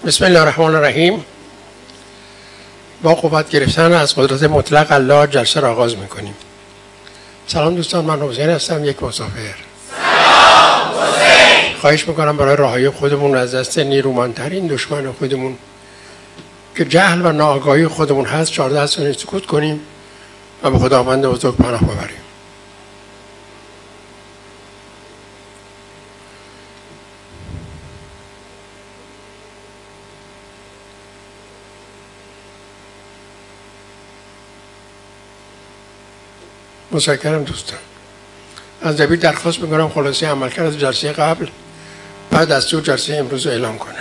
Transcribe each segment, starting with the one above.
بسم الله الرحمن الرحیم. با قوت گرفتن از قدرت مطلق الله جلسه را آغاز میکنیم. سلام دوستان، من حسین هستم، یک مسافر. سلام حسین. خواهش میکنم برای رهایی خودمون از دست نیرومندترین دشمن خودمون که جهل و ناآگاهی خودمون هست 14 ثانیه سکوت کنیم و به خداوند بزرگ پناه ببریم. متشکرم دوستان. از دبیر درخواست میکنم خلاصه عملکرد از جلسه قبل بعد دستور جلسه امروز رو اعلام کنن.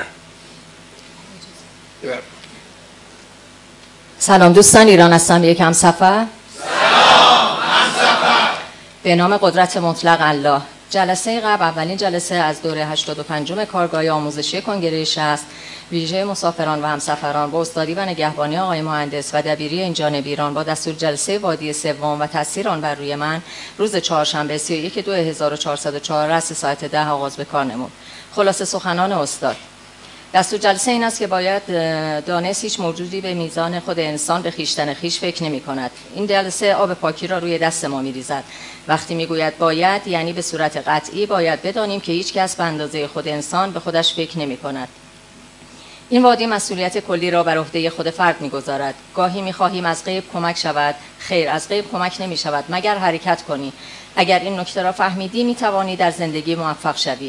سلام دوستان، ایران هستم، یک همسفر. سلام همسفر. به نام قدرت مطلق الله. جلسه قبل اولین جلسه از دوره 85 کارگاه آموزشی کنگره 60 ویژه مسافران و همسفران با استادی و نگهبانی آقای مهندس و دبیری این جانب ایران با دستور جلسه وادی سوم و تاثیر آن بر روی من روز چهارشنبه 31/2/1404 رأس ساعت 10 آغاز به کار نمود. خلاصه سخنان استاد. دستور جلسه این است که باید دانست هیچ موجودی به میزان خود انسان به خویشتن خویش فکر نمی کند. این جلسه آب پاکی را روی دست ما می ریزد. وقتی می گوید باید، یعنی به صورت قطعی باید بدانیم که هیچ کس به اندازه خود انسان به خودش فکر نمی کند. این وادی مسئولیت کلی را بر عهده خود فرد می‌گذارد. گاهی می‌خواهیم از غیب کمک شود، خیر، از غیب کمک نمی‌شود مگر حرکت کنی. اگر این نکته را فهمیدی می‌توانی در زندگی موفق شوی.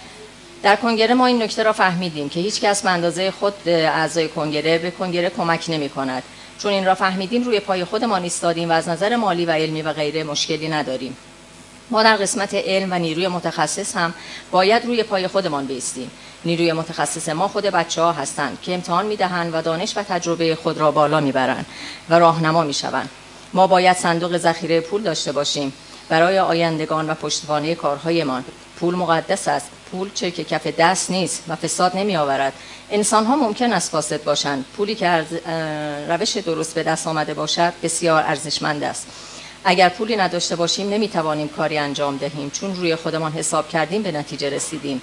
در کنگره ما این نکته را فهمیدیم که هیچ کس به اندازه خود اعضای کنگره به کنگره کمک نمی‌کند. چون این را فهمیدیم روی پای خودمان ایستادیم و از نظر مالی و علمی و غیره مشکلی نداریم. ما در قسمت علم و نیروی متخصص هم باید روی پای خودمان بایستیم. نیروی متخصص ما خود بچه‌ها هستند که امتحان می‌دهند و دانش و تجربه خود را بالا می‌برند و راهنما می‌شوند. ما باید صندوق ذخیره پول داشته باشیم برای آیندگان و پشتوانه کارهایمان. پول مقدس است. پول چرک کف دست نیست و فساد نمی‌آورد. انسان‌ها ممکن است فاسد باشند. پولی که روش درست به دست آمده باشد بسیار ارزشمند است. اگر پولی نداشته باشیم نمی‌توانیم کاری انجام دهیم، چون روی خودمان حساب کردیم به نتیجه رسیدیم.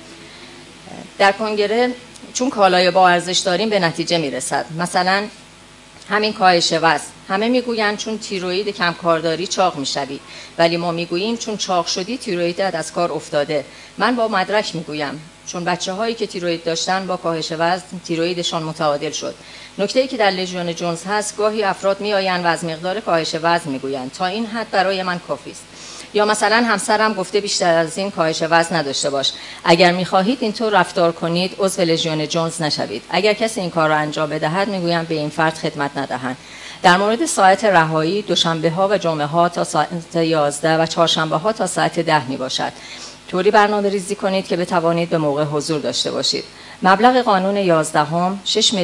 در کنگره چون کالای با ارزش داریم به نتیجه میرسد. مثلا همین کاهش وزن. همه میگویند چون تیروئید کم کارداری چاق میشوی، ولی ما میگوییم چون چاق شدی تیروئیدت از کار افتاده. من با مدرک میگویم چون بچه‌هایی که تیروئید داشتن با کاهش وزن تیروئیدشان متعادل شد. نکته‌ای که در لژیون جونز هست، گاهی افراد میآیند و از مقدار کاهش وزن میگویند تا این حد برای من کافی است. یا مثلا همسرم گفته بیشتر از این کاهش وزن نداشته باش. اگر می‌خواهید اینطور رفتار کنید عضو لژیون جونز نشوید. اگر کسی این کار را انجام بدهد میگویم به این فرد خدمت ندهند. در مورد ساعت رهایی دوشنبه‌ها و جمعه‌ها تا ساعت 11 و چهارشنبه‌ها تا ساعت 10 میباشد. طوری برنامه‌ریزی کنید که بتوانید به موقع حضور داشته باشید. مبلغ قانون 11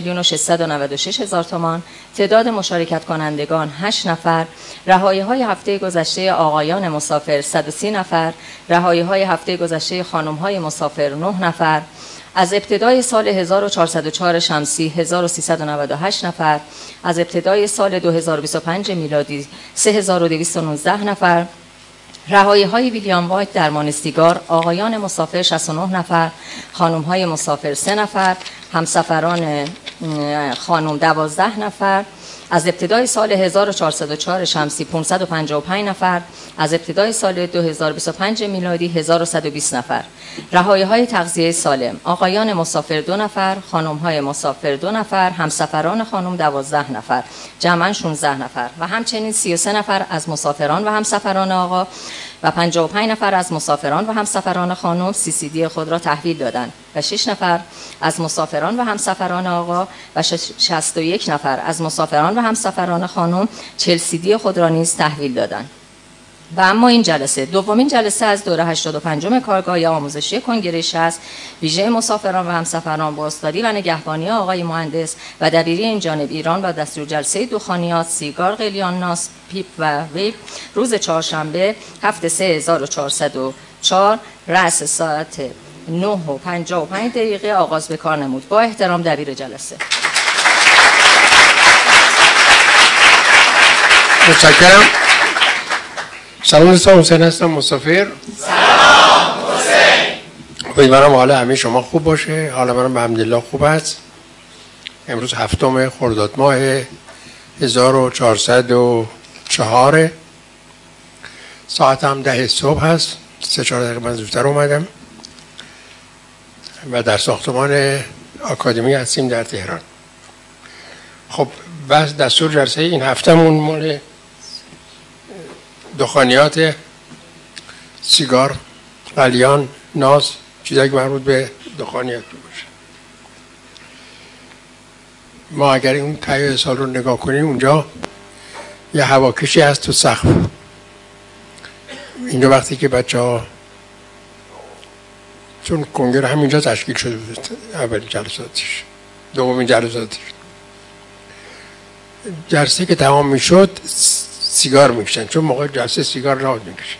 6,696,000 تومان، تعداد مشارکت کنندگان 8 نفر، رهایی‌های هفته گذشته آقایان مسافر 130 نفر، رهایی‌های هفته گذشته خانم‌های مسافر 9 نفر، از ابتدای سال 1404 شمسی 1398 نفر، از ابتدای سال 2025 میلادی 3219 نفر، رهایی‌های ویلیام وایت درمان سیگار آقایان مسافر 69 نفر، خانم‌های مسافر 3 نفر، همسفران خانم 12 نفر، از ابتدای سال 1404 شمسی 555 نفر، از ابتدای سال 2025 میلادی 1120 نفر. رهایی‌های تغذیه سالم آقایان مسافر 2 نفر، خانم‌های مسافر 2 نفر، همسفران خانم 12 نفر، جمعاً 16 نفر و همچنین 33 نفر از مسافران و همسفران آقا و 55 نفر از مسافران و همسفران خانم CCD خود را تحویل دادند و 6 نفر از مسافران و همسفران آقا و 61 نفر از مسافران و همسفران خانم 40 CD خود را نیز تحویل دادند. و اما این جلسه دومین جلسه از دوره 85 کارگاه آموزشی کنگره 60 ویژه مسافران و همسفران با استادی و نگهبانی آقای مهندس و دبیری این جانب ایران و دستور جلسه دخانیات، سیگار، قلیان، ناس، پیپ و ویپ روز چهارشنبه 7/3/1404 رأس ساعت 9:55 آغاز به کار نمود. با احترام دبیر جلسه. متشکرم. سلام دوستان، حسین هستم، مسافر. سلام حسین. امیدوارم حال همه شما خوب باشه. حال منم به حمدالله خوب است. امروز 7 خرداد ماه 1404 ساعت هم 10 صبح هست. 3-4 دقیقه من زودتر اومدم و در ساختمان آکادمی هستیم در تهران. خب بس دستور جلسه این هفتهمون مال دخانیات، سیگار، قلیان، ناز، چیزایی که مربوط به دخانیات باشه. ما اگر اون تهیه سال رو نگاه کنیم اونجا یه هواکشی هست تو سقف. اینجا وقتی که بچه‌ها چون کنگره همینجا تشکیل شده بود، اولین جلساتش، دومین جلساتش، جلسه که تمام میشد سیگار میکشن، چون موقع جلسه سیگار نباید میکشن.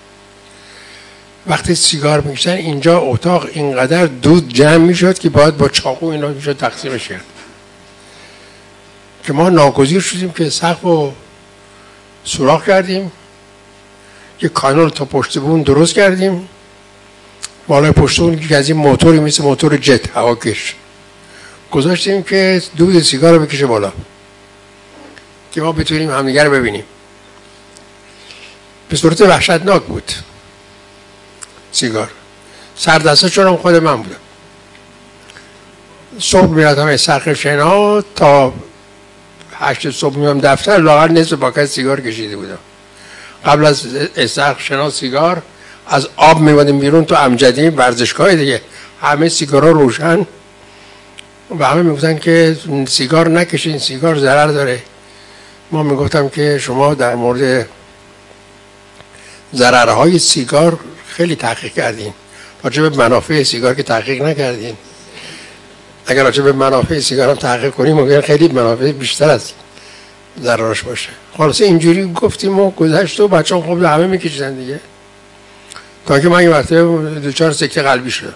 وقتی سیگار میکشن اینجا اتاق اینقدر دود جمع میشد که باید با چاقو اینا میشد تقسیمش کرد، که ما ناگزیر شدیم که سقف رو سوراخ کردیم، یه کانال تا پشت بون درست کردیم، بالای پشت بون که از این موتوری مثل موتور جت هواکش گذاشتیم که دود سیگار رو بکشه بالا که ما بتونیم همدیگر رو ببینیم. به صورت وحشتناک بود سیگار. سردستشون هم خود من بودم. صبح میرفتم از سقف شنا تا 8 صبح میام دفتر، لااقل نصف پاکت سیگار کشیده بودم. قبل از سقف شنا سیگار از آب میومدیم بیرون تو امجدی ورزشگاه دیگه، همه سیگارها روشن و همه میگفتن که سیگار نکشین، سیگار ضرر داره. ما میگفتم که شما در مورد ضررهای سیگار خیلی تحقیق کردین، راجع به منافع سیگار که تحقیق نکردین. اگر راجع به منافع سیگار هم تحقیق کنیم ممکنه خیلی منافع بیشتر از ضررش باشه. خلاصه اینجوری گفتیم و گذشت و بچه‌ها خب همه میکشیدن دیگه، تا که من یه مرتبه دچار سکته قلبی شدم.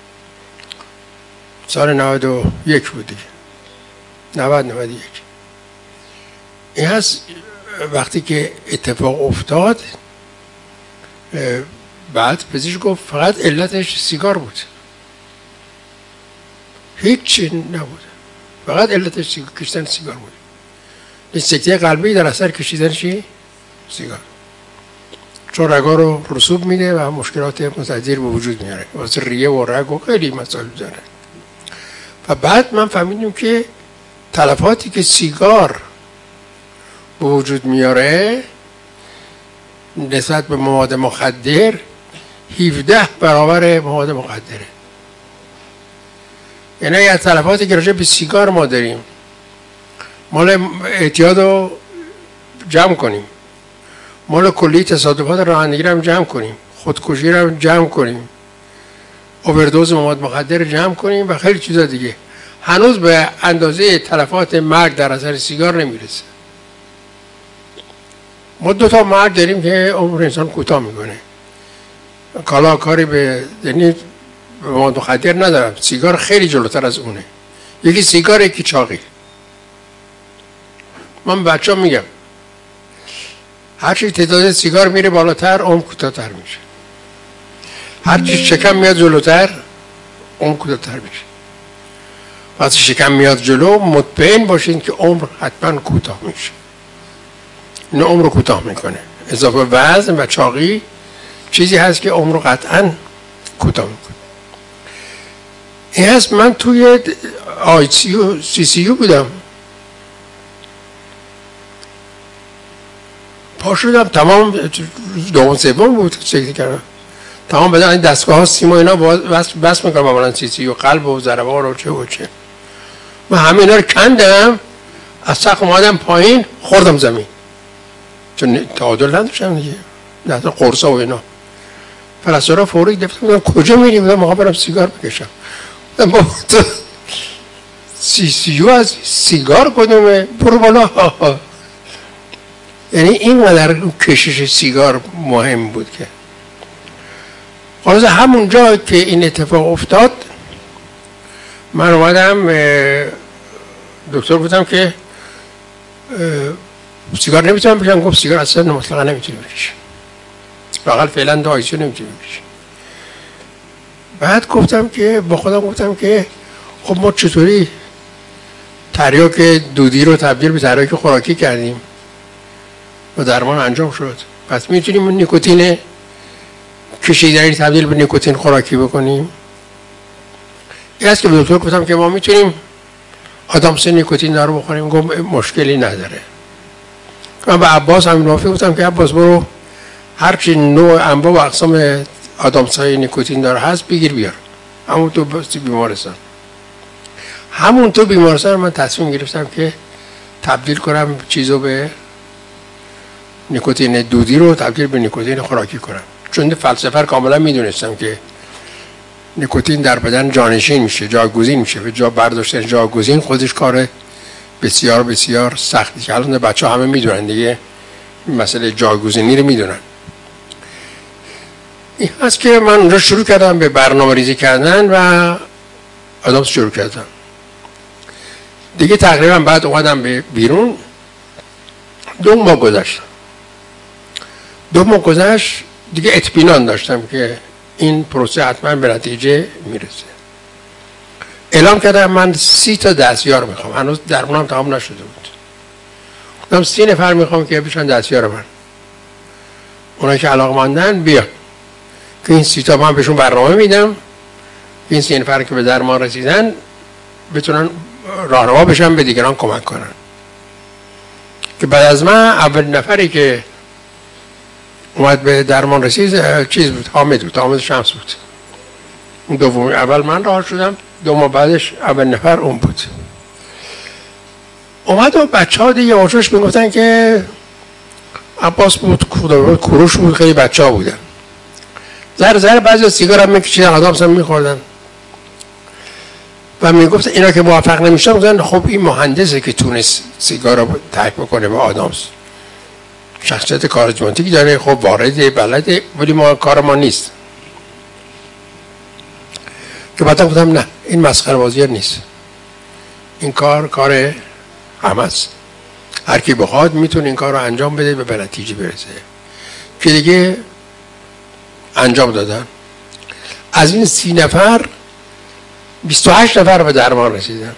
سال 91 بود دیگه، 91. این هست وقتی که اتفاق افتاد، بعد پزشک گفت فقط علتش سیگار بود، هیچ نبود، فقط علتش کشیدن سیگار بود. سکته قلبی در اثر کشیدن چی؟ سیگار. چون رگا رو رسوب میده و مشکلات متعددی به وجود میاره، واسه ریه و رگ و خیلی مسائل داره. و بعد من فهمیدم که تلفاتی که سیگار به وجود میاره نسبت به مواد مخدر 17 برابر مواد مخدره. یعنی از تلفاتی که راجع به سیگار ما داریم، مال اعتیاد رو جمع کنیم، مال کلی تصادفات رانندگی رو هم جمع کنیم، خودکشی رو هم جمع کنیم، اووردوز مواد مخدر رو جمع کنیم و خیلی چیزا دیگه، هنوز به اندازه تلفات مرگ در اثر سیگار نمیرسه. ما 2 مرگ داریم که عمر انسان کوتاه میکنه. کالا کاری به یعنی مواد مخدر ندارم، سیگار خیلی جلوتر از اونه. یکی سیگار، یکی چاقی. من بچه ها میگم هرچی تعداد سیگار میره بالاتر عمر کوتاه‌تر میشه، هرچی شکم میاد جلوتر عمر کوتاه‌تر میشه. وقتی شکم میاد جلو مطمئن باشین که عمر حتما کوتاه میشه. این عمر رو کوتاه میکنه. اضافه وزن و چاقی چیزی هست که عمر رو قطعا کوتاه میکنه. این هست من توی ICU CCU بودم، پا شدم تمام دوم سوم بود سکته کردم، تمام بدن این دستگاه ها سیما اینا بس میکنم معمولا CCU قلب و ضربان و چه و چه. من همه اینا رو کندم، از سقف اومدم پایین، خوردم زمین چون تعادل نداشتم دیگه، نه قرصا و اینا. پرستارا فوری گفتم کجا میریم؟ من موقع برم سیگار بکشم. با CCU از سیگار کدومه؟ برو بالا. یعنی اینقدر کشش سیگار مهم بود که خلاصه همونجا که این اتفاق افتاد من اومدم دکتر بودم که سیگار نمیتونم بکشم. گفت سیگار اصلا مطلقا نمیتونی بکشم، واقعا فعلا دایسیو نمیتونی بکشم. بعد گفتم که با خودم گفتم که خب ما چطوری تریاک دودی رو تبدیل به تریاک خوراکی کردیم و درمان انجام شد. پس میتونیم نیکوتین کشیدنی تبدیل به نیکوتین خوراکی بکنیم. این است که به دکتر گفتم که ما میتونیم آدامس نیکوتین دارو بخوریم. گفت مشکلی نداره. من به عباس همین وافی گفتم که عباس برو هرچی نوع انواع و اقسام آدامس های نیکوتین داره هست بگیر بیار. همون تو بیمارستان من تصمیم گرفتم که تبدیل کنم چیزو به نیکوتین دودی رو تبدیل به نیکوتین خوراکی کنم. چون فلسفه کاملا میدونستم که نیکوتین در بدن جانشین میشه، جاگزین میشه. به جا برداشتن جاگزین خودش کار بسیار بسیار سختی که الان بچه همه میدونن دیگه، مسئله جاگزینی رو میدونن. این هست که من اونجا شروع کردم به برنامه ریزی کردن و آدامس شروع کردم. دیگه تقریبا بعد اومدم به بیرون. 2 ماه گذشت دیگه اطمینان داشتم که این پروسه حتما به نتیجه میرسه. اعلام کردم من 30 تا دستیار میخوام. هنوز درمونم تمام نشده بود. گفتم 30 نفر میخوام که بشن دستیار من. اونایی که علاقه‌مندن بیان که این 30 تا من بهشون برنامه میدم. این 30 نفر که به درمان رسیدن بتونن راهنما بشن به دیگران کمک کنن. که بعد از من اول نفری که اومد به درمان رسید چیز بود، حامد شمس بود. اون دومی اول من راه شدم، 2 ماه بعدش اول نفر اون بود. اومد و بچه ها دیگه آجوش میگفتن که عباس بود، کوروش بود، خیلی بچه ها بودن. زر بعضی سیگار هم میکشیدن، آدامس هم میخوردن و میگفتن اینا که موفق نمیشن گفتن خب این مهندسه که تونست سیگار رو ترک بکنه به آدامس، شخصیت کاریزماتیک داره، خب وارده بلده، ولی ما کار ما نیست. که بعدا گفتم نه این مسخره بازی نیست، این کار همه است، هر کی بخواد میتونه این کار رو انجام بده و به نتیجه برسه. که دیگه انجام دادن. از این 30 نفر 28 نفر به درمان رسیدن.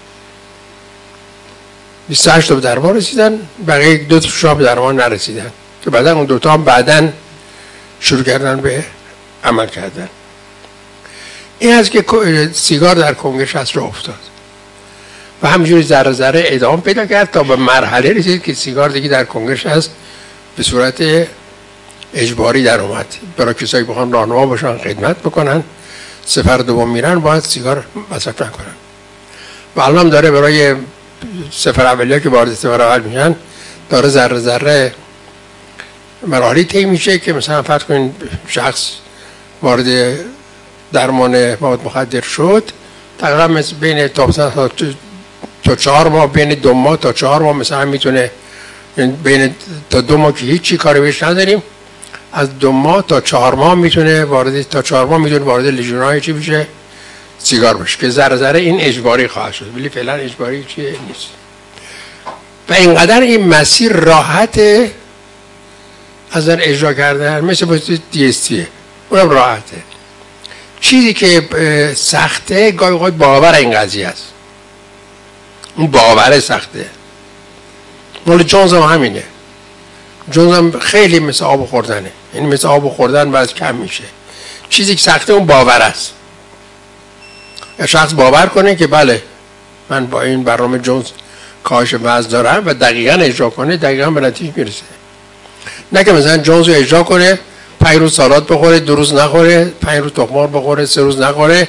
28 تا به درمان رسیدن، بقیه 2 تا به درمان نرسیدن که بعدا اون 2 تا هم بعدن شروع کردن به عمل کردن. این است که سیگار در کنگره 60 را افتاد و همینجوری ذره ذره ادامه پیدا کرد تا به مرحله رسید که سیگار دیگه در کنگره 60 به صورت اجباری در اومد. برای کسایی که بخوان راهنما باشن خدمت بکنن، سفر دوم میرن باید سیگار مصرف نکنن. و الان داره برای سفر اولیه که وارد سفر اول میشن داره ذره ذره مراحلی طی میشه که مثلا فرض کنین شخص وارد درمان مواد مخدر شد، تقریبا بین تا 4 ماه، بین 2 ماه تا 4 ماه مثلا میتونه، بین تا 2 ماه که هیچی کاری بهش نداریم، از 2 ماه تا 4 ماه میتونه وارد لژیون‌های چی بشه، سیگار بشه، که ذره ذره این اجباری خواهد شد، ولی فعلا اجباری چیه نیست. و اینقدر این مسیر راحته از در اجرا کردن، مثل DST اونم راحته. چیزی که سخته گاهی اوقات باور این قضیه است، اون باور سخته. مال جونز هم همینه. جونز هم خیلی مثل آب خوردنه، یعنی مثل آب خوردن بعد کم میشه. چیزی که سخته اون باور است. یا شخص باور کنه که بله من با این برنامه جونز کاهش وزن دارم و دقیقاً اجرا کنه، دقیقاً به نتیجه میرسه. نه که مثلا جونز رو اجرا کنه 5 روز سالاد بخوره، 2 روز نخوره، 5 روز تخم مرغ بخوره، 3 روز نخوره،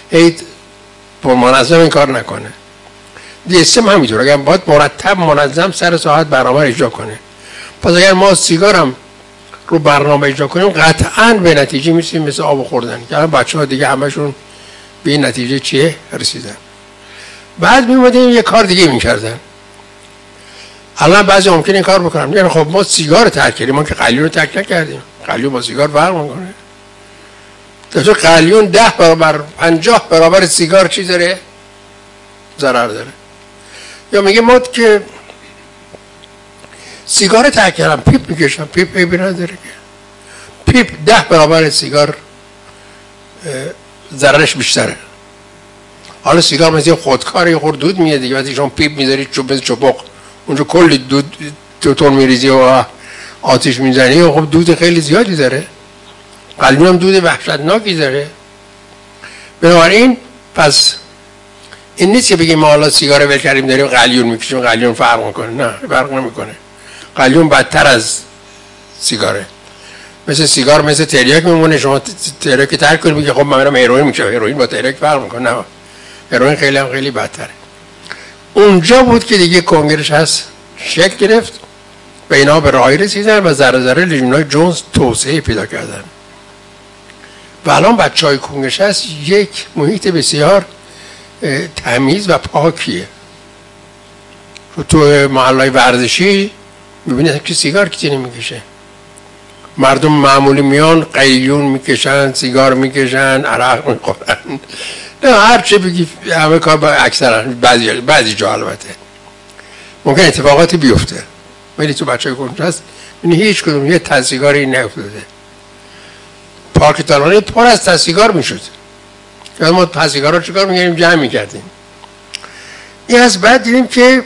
منظم این کار نکنه. DSM همینطور، اگر باید مرتب منظم سر ساعت برنامه اجرا کنه. پس اگر ما سیگارم رو برنامه اجرا کنیم قطعاً به نتیجه میرسیم مثل آب خوردن. که بچه‌ها دیگه همشون به این نتیجه چیه رسیدن. بعد میومدیم یه کار دیگه میکردن. الان بعضی ممکنه این کار بکنم، یعنی خب ما سیگار ترک کردیم، ما که قلیون رو ترک نکردیم. قلیون با سیگار فرق میکنه. تو قلیون 10 برابر 50 برابر سیگار چی داره؟ ضرر داره. یا میگه ما که سیگار ترک کردم، پیپ میکشم، پیپ عیبی نداره که. پیپ 10 برابر سیگار ضررش بیشتره. حالا سیگار مثل خودکار یه خورد دود میاد دیگه، وقتی شما پیپ میذاری چوبق اونجا کلی دود توتون میریزی و آتش میزنی و خب دود خیلی زیادی داره. قلیون هم دود وحشتناکی داره. بنابراین پس این نیست که بگیم ما حالا سیگار ول کردیم داریم قلیون میکشیم، قلیون فرق میکنه. نه فرق نمیکنه. قلیون بدتر از سیگاره. مثل سیگار مثل تریاک میمونه، شما تریاک ترک کنید میگه خب من میرم هروئین میشه، هروئین با تریاک فرق میکنه. نه هروئین خیلی بدتره. اونجا بود که دیگه کنگرهش هست شکل گرفت و اینا به راهی رسیدن و ذره ذره لژیون‌های جونز توسعه پیدا کردن و الان بچهای کنگرهش هست یک محیط بسیار تمیز و پاکیه. تو محلهای ورزشی میبینید که سیگار کسی نمیکشه، مردم معمولی میان قلیون میکشن، سیگار میکشن، عرق میخورن، نه هر چه بگی همه کار با اکثرا بعضی جا البته ممکن اتفاقاتی بیفته، ولی تو بچهای کنگره هست هیچ کدوم یه تسیگاری نیفتاده. پارک تالانه پر از تسیگار میشد، ما تسیگار رو چیکار میگیریم جمع میکردیم. این از بعد دیدیم که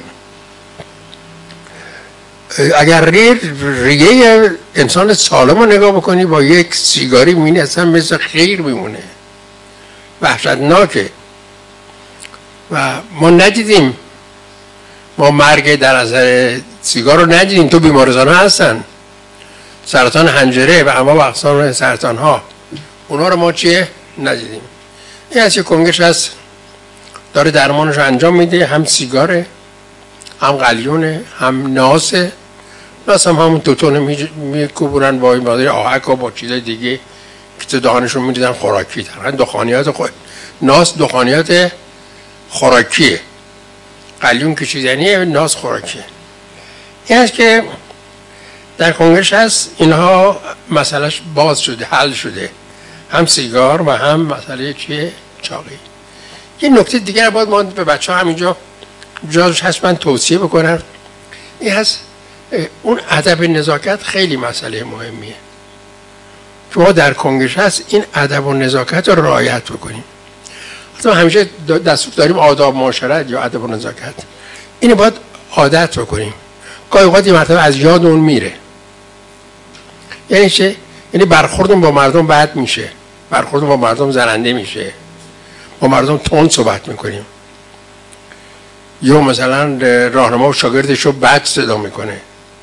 اگر ریه انسان سالم رو نگاه بکنی با یک سیگاری میبینی اصلا مثل خیر میمونه، وحشتناکه. و ما ندیدیم، ما مرگ در اثر سیگار رو ندیدیم. تو بیمارستان ها هستن، سرطان حنجره و اما و اقسام سرطان ها، اونا رو ما چیه ندیدیم. این از یک کنگرهش هست داره درمانش رو انجام میده، هم سیگاره، هم قلیونه، هم ناسه. ناس هم همون توتونه میکوبونن با این بازی آهک و با چیزای دیگه که تو دهانشون میدیدن خوراکی دارن. دخانیات ناس دخانیات خوراکیه، قلیون کشیدنیه، ناس خوراکیه. این هست که در کنگرهش هست اینها مسئلهش باز شده، حل شده، هم سیگار و هم مسئله چیه چاقی. یه نکته دیگر باید ما به بچه ها همینجا جاش هست من توصیه بکنم. این هست اون ادب نزاکت خیلی مسئله مهمیه که ما در کنگرهش هست این ادب و نزاکت رو رعایت بکنیم. ما همیشه دستور داریم آداب معاشرت یا ادب و نزاکت، اینو باید عادت بکنیم. گاهی اوقات یه مرتبه از یاد اون میره. یعنی چه؟ یعنی برخوردمون با مردم بد میشه، برخوردمون با مردم زننده میشه، با مردم تند صحبت میکنیم، یا مثلا راهنما و شاگردش رو بد صدا میکنه.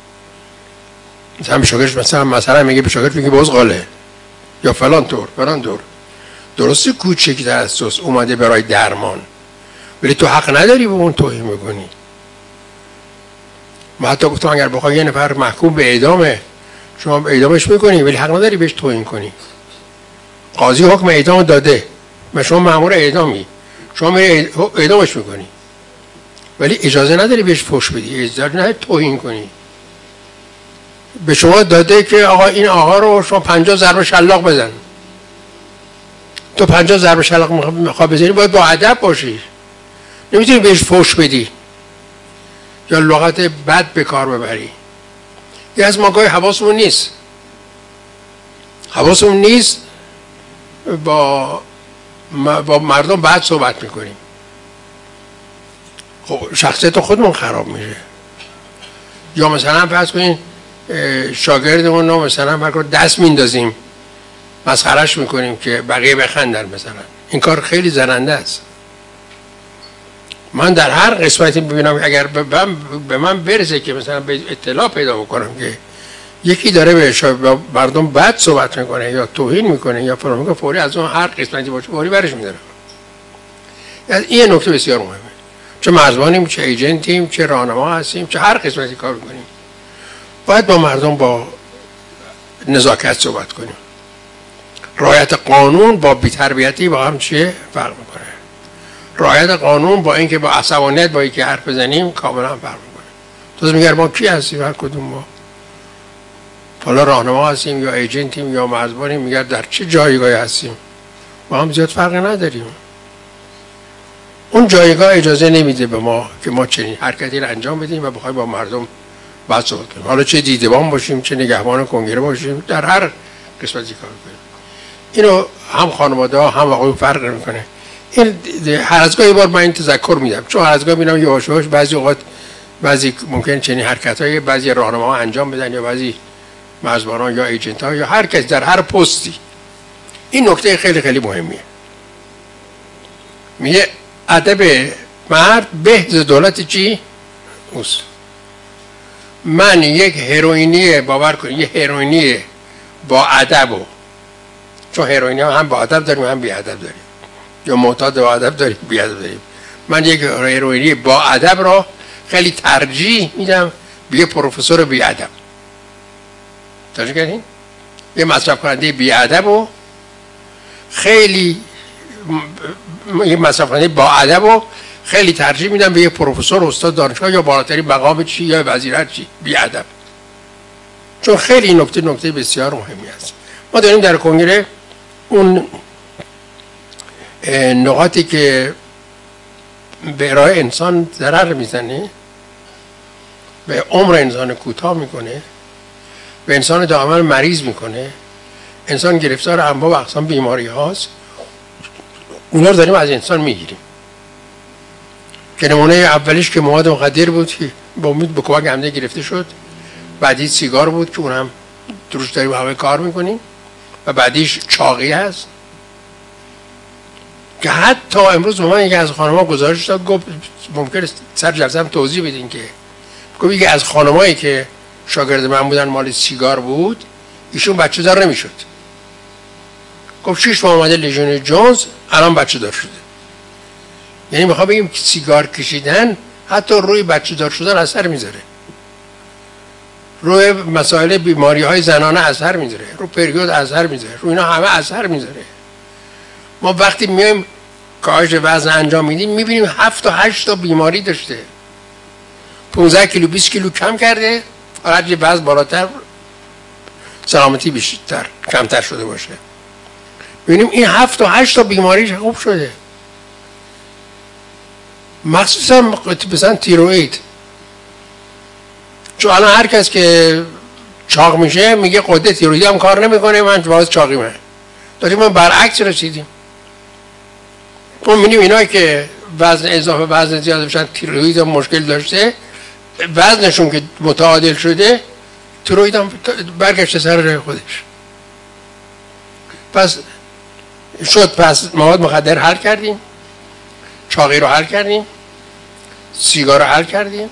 مثلا شاگردش مثلا میگه به شاگرد میگه بزغاله یا فلان طور. درسته کوچکی تاسس اومده برای درمان، ولی تو حق نداری به اون توهین میکنی. من حتی گفتم اگر بخوای یه نفر محکوم به اعدامه، شما اعدامش میکنی ولی حق نداری بهش توهین کنی. قاضی حکم اعدام داده و شما مأمور اعدامی، شما میری اعدامش میکنی ولی اجازه نداری بهش فحش بدی، اجازه نداری توهین کنی. به شما داده که آقا این آقا رو شما 50 ضربه شلاق بزن، تو 50 ضربه شلاق میخوای بزنی باید با ادب باشی، نمیتونی بهش فحش بدی یا لغت بد به کار ببری. یه از ما گاهی حواسمون نیست با مردم بد صحبت میکنیم، خب شخصیت خودمون خراب میشه. یا مثلا فرض کنین شاگردمون رو مثلا دست میندازیم مسخرهش میکنیم که بقیه بخندن مثلا، این کار خیلی زننده است. من در هر قسمتی ببینم اگر به من برسه که مثلا به اطلاع پیدا میکنم که یکی داره به مردم بد صحبت میکنه یا توهین میکنه یا فلان میکنه، فوری از اون هر قسمتی باشه فوری برش میدارم. این نکته بسیار مهمه. چه مرزبانیم، چه ایجنتیم، چه راهنما هستیم، چه هر قسمتی کار میکنیم، باید با مردم با نزاکت صحبت کنیم. رعایت قانون با بی‌تربیتی با هم چیه فرق میکنه. رعایت قانون با اینکه با عصبانیت با اینکه حرف بزنیم کاملا فرق میکنه. تو میگه ما کی هستیم؟ هر کدوم ما حالا راهنما هستیم یا ایجنتیم یا مرزبانیم، میگه در چه جایگاهی هستیم با هم زیاد فرق نداریم. اون جایگاه اجازه نمیده به ما که ما چنین حرکتی رو انجام بدیم و بخوایم با مردم بحث کنیم. حالا چه دیدبان باشیم، چه نگهبان کنگره باشیم، در هر قسمتی کار کنیم. اینو هم خانواده ها هم آقایون فرق میکنه. این هر از گاهی بار من این تذکر میدم، چون هر از گاهی میبینم یواش یواش بعضی اوقات بعضی ممکن چنین حرکت‌های بعضی راهنماها انجام بدن یا بعضی میزبانان یا ایجنت‌ها یا هر کس در هر پستی. این نکته خیلی خیلی مهمیه. میگه ادب مرد به ز دولت چی؟ اوست. من یک هروئینی باور کنید، یک هروئینی با ادب و چون هروئینی هم با ادب داریم هم بی ادب داریم یا معتاد با ادب داریم بی ادب داریم. من یک هروئینی با ادب را خیلی ترجیح میدم به یه پروفسور بی ادب. توجه کردین؟ یه مصرف کننده بی ادب و خیلی یه مصرف کننده با ادب و خیلی ترجیح میدم به یه پروفسور استاد دانشگاه یا بالاترین مقام چی یا وزیر چی بی ادب. چون خیلی این نکته بسیار مهمی است. ما داریم در کنگره اون نقاطی که به ارائه انسان ضرر میزنه، به عمر انسان کوتاه میکنه، به انسان دائما مریض میکنه، انسان گرفتار انواع و اقسام بیماری هاست، اونا رو داریم از انسان میگیریم. که نمونه اولیش که مواد مخدر بود که با امید به کمک حمله گرفته شد، بعدی سیگار بود که اون هم دروش داریم همه کار میکنیم و بعدیش چاقی هست که حتی امروز به من یکی از خانم‌ها گزارش داد، گفت ممکنه سر جلسه هم توضیح بدین که گفت یکی از خانمایی که شاگرد من بودن مال سیگار بود، ایشون بچه دار نمیشد. گفت 6 ماه اومده لژیون جونز الان بچه دار شده. یعنی میخوام بگیم سیگار کشیدن حتی روی بچه دار شدن اثر میذاره، روی مسائل بیماری های زنانه اثر میذاره، رو پریود اثر میذاره، رو اینا همه اثر میذاره. ما وقتی میایم کاهش وزن انجام میدیم میبینیم 7 تا 8 تا بیماری داشته، 15 کیلو 20 کیلو کم کرده، هرچی وزن بالاتر سلامتی بیشتر کمتر شده باشه. ببینیم این 7 تا 8 تا بیماریش خوب شده. مخصوصا مثلا تیروئید، چون الان هر کس که چاق میشه میگه غده تیروئیدی هم کار نمیکنه، من باز چاقی من داریم. ما برعکس رسیدیم. ما میبینیم اینایی که وزن اضافه وزن زیاد بشن تیروئید هم مشکل داشته، وزنشون که متعادل شده تیروئید هم برگشته سر خودش. پس مواد مخدر حل کردیم، چاقی رو حل کردیم، سیگار رو حل کردیم،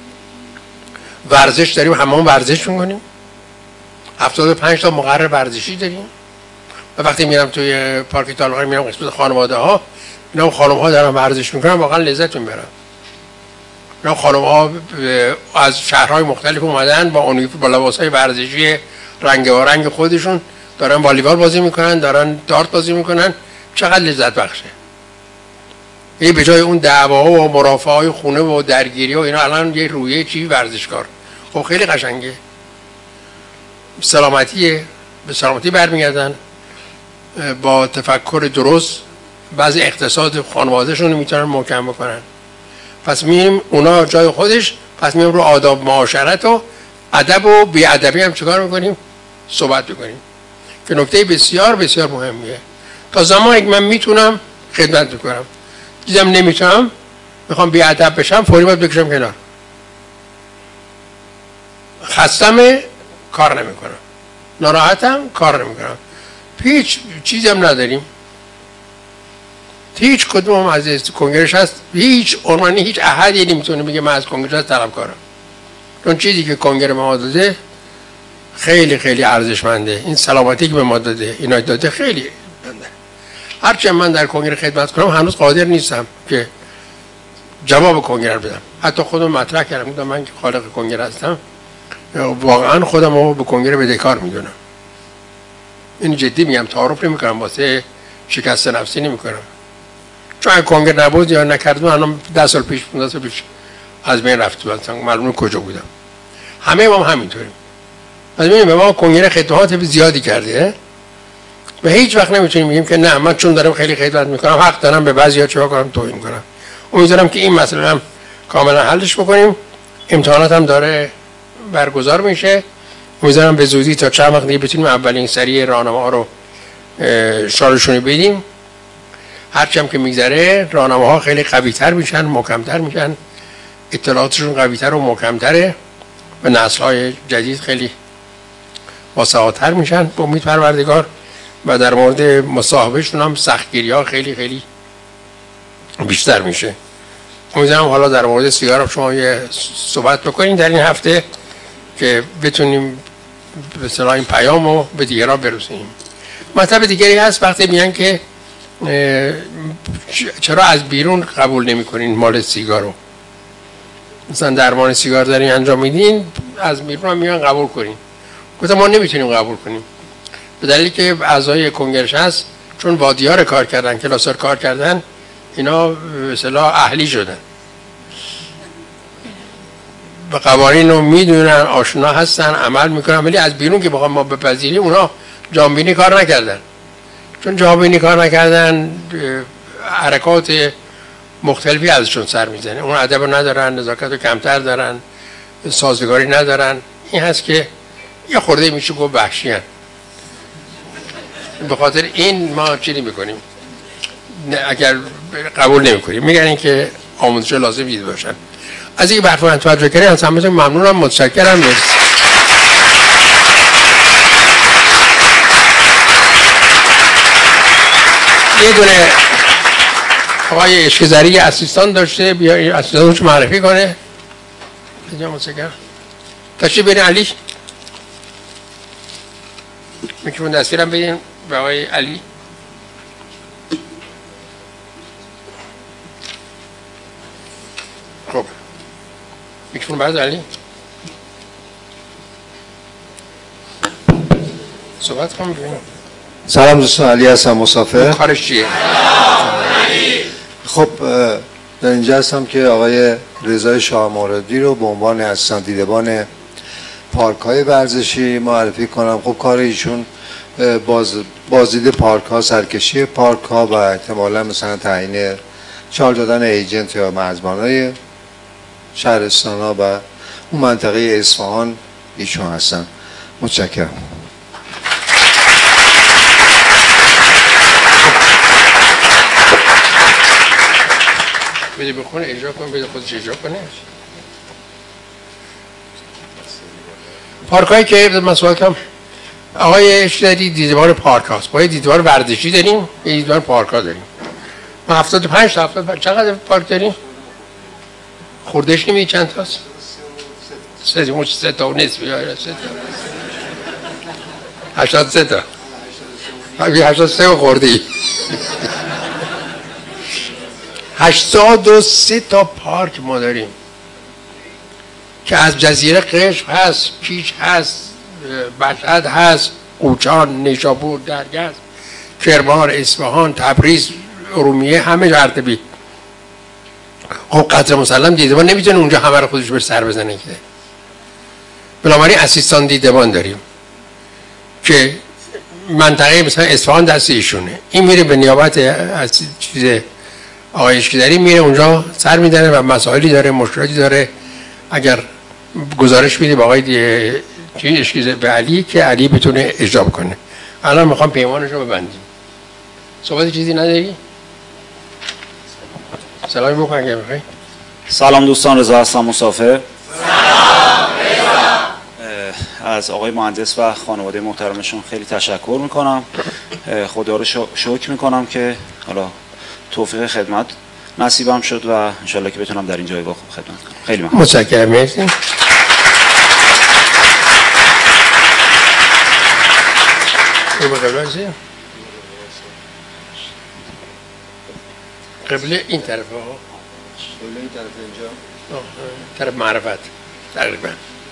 ورزش داریم، هممون ورزش میکنیم، 75 تا مقرر ورزشی داریم. و وقتی میرم توی پارک طالقان میرم قسمت خانواده ها، اینا خانم ها دارن ورزش میکنن، واقعا لذت میبرن. اینا خانم ها از شهرهای مختلف اومدن با لباس های ورزشی رنگ خودشون، دارن والیبال بازی میکنن، دارن دارت بازی میکنن. چقدر لذت بخشه. یه به جای اون دعواها و مرافعه های خونه و درگیری و اینا الان یه رویه چی ورزشکار. خب خیلی قشنگه. سلامتیه، به سلامتی برمیگردن، با تفکر درست بعضی اقتصاد خانوادهشون میتونن محکم بکنن. پس میریم اونا جای خودش، پس میریم رو آداب معاشرت و ادب و بی ادبی هم چیکار میکنیم؟ صحبت میکنیم که نکته بسیار بسیار مهمیه. تا زمانی که من میتونم خدمت میکنم، دیدم نمیتونم میخوام بی ادب بشم، فوری باید بکشم کنار. خستم کار نمیکنم، ناراحتم کار نمیکنم، هیچ چیزی هم نداریم. هیچ کدوم از کنگرهش هست، هیچ عنوانی هیچ احدی نمیتونه بگه من از کنگره طلبکارم. چون چیزی که کنگره ما داده خیلی خیلی ارزشمنده. این سلامتی که به ما داده، اینا داده خیلی بنده. هرچند من در کنگره خدمت کنم هنوز قادر نیستم که جواب کنگره بدم. حتی خودم مطرح کردم، گفتم من که خالق کنگره هستم واقعا خودم رو به کنگره بدهکار میدونم. این جدی میگم، تعارف نمیکنم، واسه شکست نفسی نمیکنم. چون اگه کنگره نبود یا نکردم الان 10 سال پیش 15 سال پیش از بین رفت بودم، معلومه کجا بودم. همه ما هم همینطوریم. از ببینیم به ما کنگره خدمات زیادی کرده و هیچ وقت نمیتونیم بگیم که نه من چون دارم خیلی خدمت میکنم حق دارم به بعضیا چیکار کنم توهین کنم. امیدوارم که این مسئله هم کاملا حلش بکنیم. امتحانات هم داره برگزار میشه. امیدوارم به زودی تا چند وقت دیگه بتونیم اولین سری راهنما رو شالشون بدیم. هرچی هم که میگذره راهنماها خیلی قوی‌تر میشن، محکم‌تر میشن، اطلاعاتشون قوی‌تر و محکم‌تره و نسل‌های جدید خیلی باسوادتر میشن به امید پروردگار و در مورد مصاحبهشون هم سختگیری‌ها خیلی خیلی بیشتر میشه. امیدوارم حالا در مورد سیگار شما یه صحبت بکنیم در این هفته که بتونیم به اصطلاح این پیام رو به دیگران برسونیم. مطلب دیگری هست وقتی میگن که چرا از بیرون قبول نمی‌کنین مال سیگار رو، مثلا درمان سیگار دارین انجام میدین از بیرون هم میگن قبول کنین. گفتم ما نمیتونیم قبول کنیم به دلیلی که اعضای کنگره هست چون وادیار کار کردن، کلاسر کار کردن، اینا به اصطلاح اهلی شدن و قوانین رو میدونن، آشنا هستن، عمل میکنن، ولی از بیرون که بخوام ما بپذیریم اونا جانبینی کار نکردن. چون جانبینی کار نکردن حرکات مختلفی ازشون سر میزنه، اون ادب رو ندارن، نزاکت رو کمتر دارن، سازگاری ندارن. این هست که یه خورده میشه گفت وحشی هن. به خاطر این ما چیزی میکنیم اگر قبول نمیکنیم، میگن این که آموزش لازم دیده باشن. از اینکه برفان توجه کردین از همتون ممنونم، متشکرم. مرسی. یه دونه آقای اشکزری اسیستان داشته، بیا اسیستانش معرفی کنه. اینجا متشکرم. تشریف برین علی. میکروفون دستگیرم بدین به آقای علی. خب میکروفون برد علی. صحبت کنم ببینم. سلام دوستان، علی هستم مسافر. کارش چیه؟ خب در اینجا هستم که آقای رضای شاه موردی رو به عنوان اسیستان دیدبان پارک‌های ورزشی معرفی کنم. خب کار ایشون بازدید پارک‌ها، سرکشی پارک‌ها و احتمالاً مثلا تعیین چارج دادن ایجنت یا مرزبانای شهرستان‌ها و اون منطقه اصفهان ایشون هستن. متشکرم. بده بخونه اجرا کنه، بده خودش اجرا کنه. پارکایی که من سوال کنم آقای اشتری دیدبان پارک هاست، باید دیدبان ورزشی داریم، یه دیدبان پارک ها داریم. ما 75 تا 75 چقدر پارک داریم؟ خوردش نمیدی چند تاست؟ سه تا و نصف یا 83 تا 83 خوردی 83 تا پارک ما داریم که از جزیره قشم هست، کیش هست، مشهد هست، قوچان، نیشابور، درگز، کرمان، اصفهان، تبریز، ارومیه، همه جرتبی. خب قدر مسلم دیدبان نمیتونه اونجا همه رو خودش بر سر بزنه که. بنابراین اسیستان دیدبان داریم که منطقه مثلا اصفهان دست ایشونه، این میره به نیابت از چیز آقای اشکزری میره اونجا سر میدنه و مسائلی داره، مشکلاتی داره. اگر گزارش میده به آقای اشکزری به علی که علی بتونه اجرا کنه. الان میخوام پیمانش رو ببندیم. صحبت چیزی نداری؟ سلامی بکن اگر بخوای. سلام دوستان، رضا هستم مسافر. از آقای مهندس و خانواده محترمشون خیلی تشکر میکنم. خدا رو شکر میکنم که حالا توفیق خدمت نصیبم شد و انشالله که بتونم در این جایگاه خوب خدمت کنم. خیلی ممنون. متشکرم. مرسی. قبله این طرف ها، قبله این طرف اینجا، طرف معرفت تقریبا.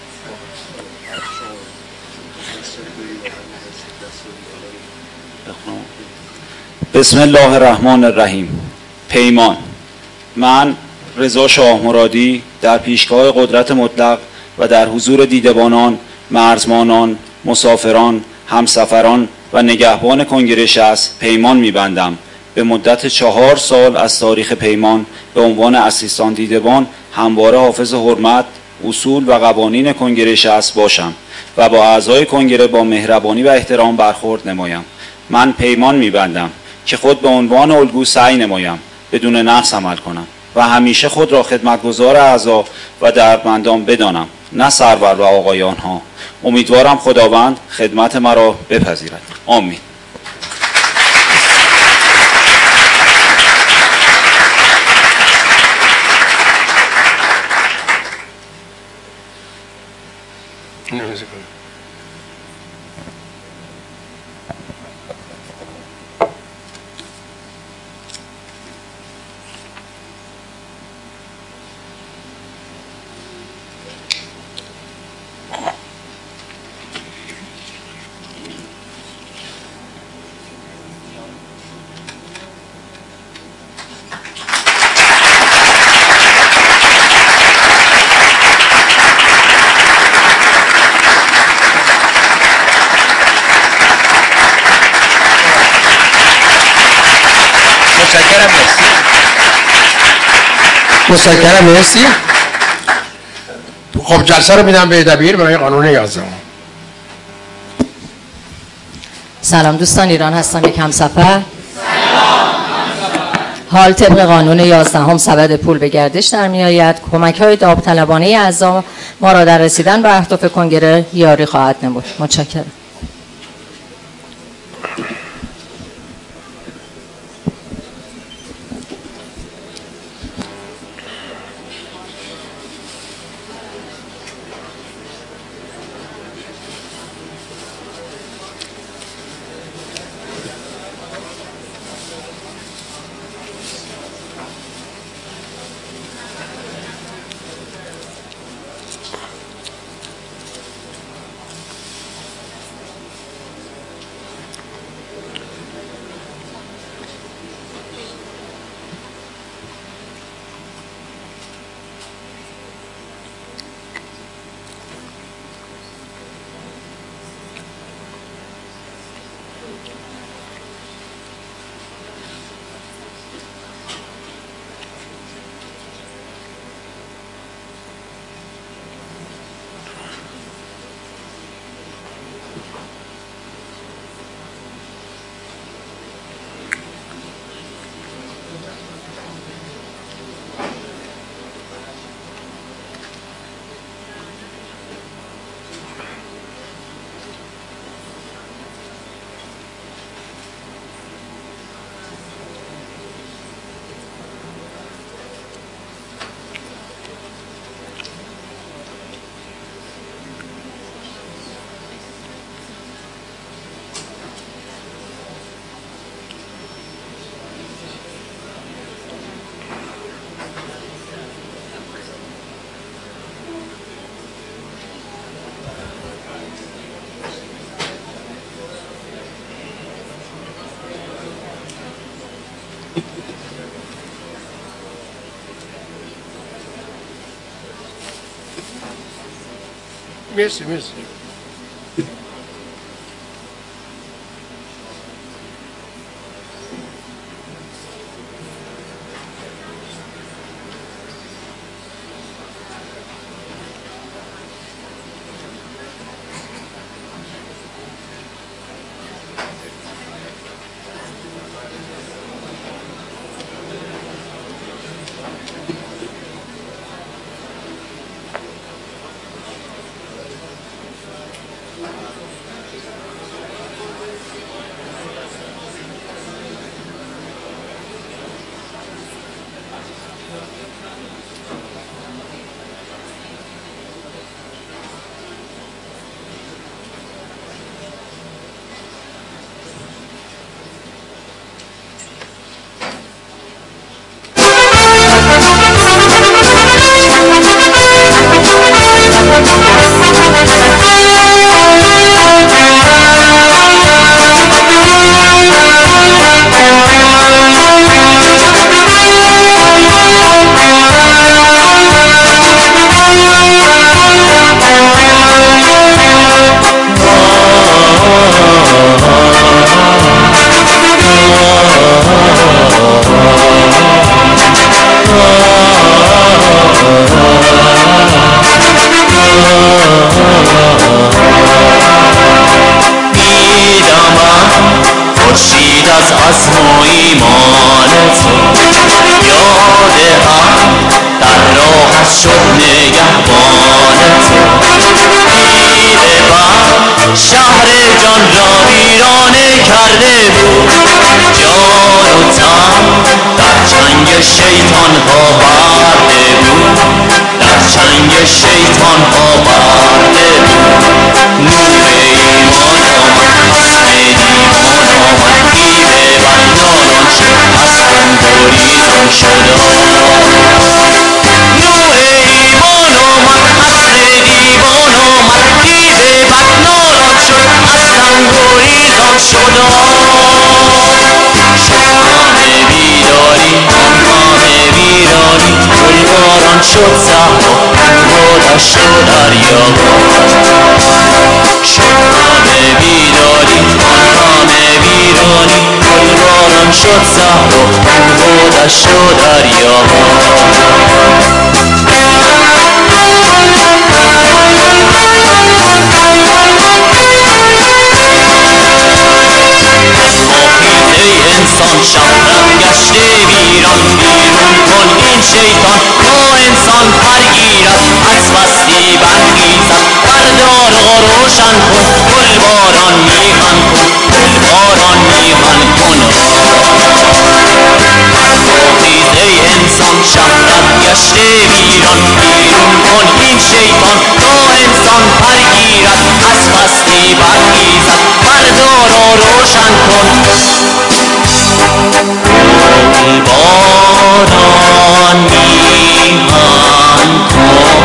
بسم الله الرحمن الرحیم. پیمان. من رضا شاه مرادی در پیشگاه قدرت مطلق و در حضور دیدبانان، مرزبانان، مسافران، همسفران و نگهبان کنگره 60 پیمان می‌بندم به مدت 4 سال از تاریخ پیمان به عنوان اسیستان دیدبان همواره حافظ حرمت، اصول و قوانین کنگره 60 باشم و با اعضای کنگره با مهربانی و احترام برخورد نمایم. من پیمان می‌بندم که خود به عنوان الگو سعی نمایم بدون نقص عمل کنم و همیشه خود را خدمتگزار اعضا و دردمندان بدانم، نه سرور و آقایان ها. امیدوارم خداوند خدمت مرا بپذیرد. آمین. متشکرم. مرسی. خب جلسه رو میدم به دبیر برای قانون 11. سلام دوستان، ایران هستم، یک همسفر. حال طبق قانون 11 سبد پول به گردش در می آید. کمک های داوطلبانه اعضا ما را در رسیدن به اهداف کنگره یاری خواهد نمود. متشکرم. مرسی. مرسی. ایمان ها برده نور ایمان آمد حسن ایمان آمد دیو بدناران شد حسن گریزان شد نور ایمان آمد حسن دیوان آمد دیو بدناران شد حسن گریزان شد شکام بیداری آنگام ویرانی گلباران شد صحرا انبادش شد دریا شکام بیداری آنگام ویرانی گلباران شد صحرا انبادش شد دریا انسان شهرت گشته ویران بیرون کن این شیطان تا انسان پرگیرد از مستی برخیزد بردار و روشن کن گلباران میهن کن گلباران میهن کن خیز ای انسان شهرت گشته ویران بیرون کن این شیطان تا انسان پرگیرد از مستی برخیزد بردار و روشن کن گلباران میهن کن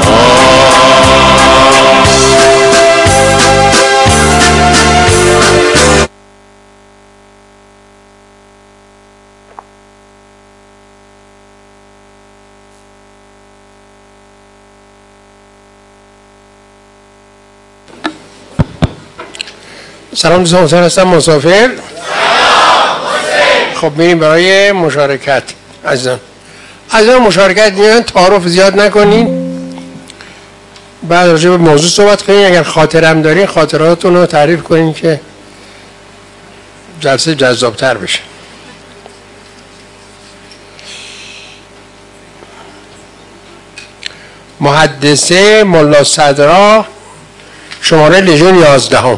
سلام دوستان، حسین هستم، مسافر. خب میریم برای مشارکت. عزیزان مشارکت میان، تعارف زیاد نکنین، بعد راجع به موضوع صحبت کنین. اگر خاطرم دارین خاطراتتون رو تعریف کنین که جلسه جذابتر بشه. محدثه ملا صدرا، شماره لژیون 11.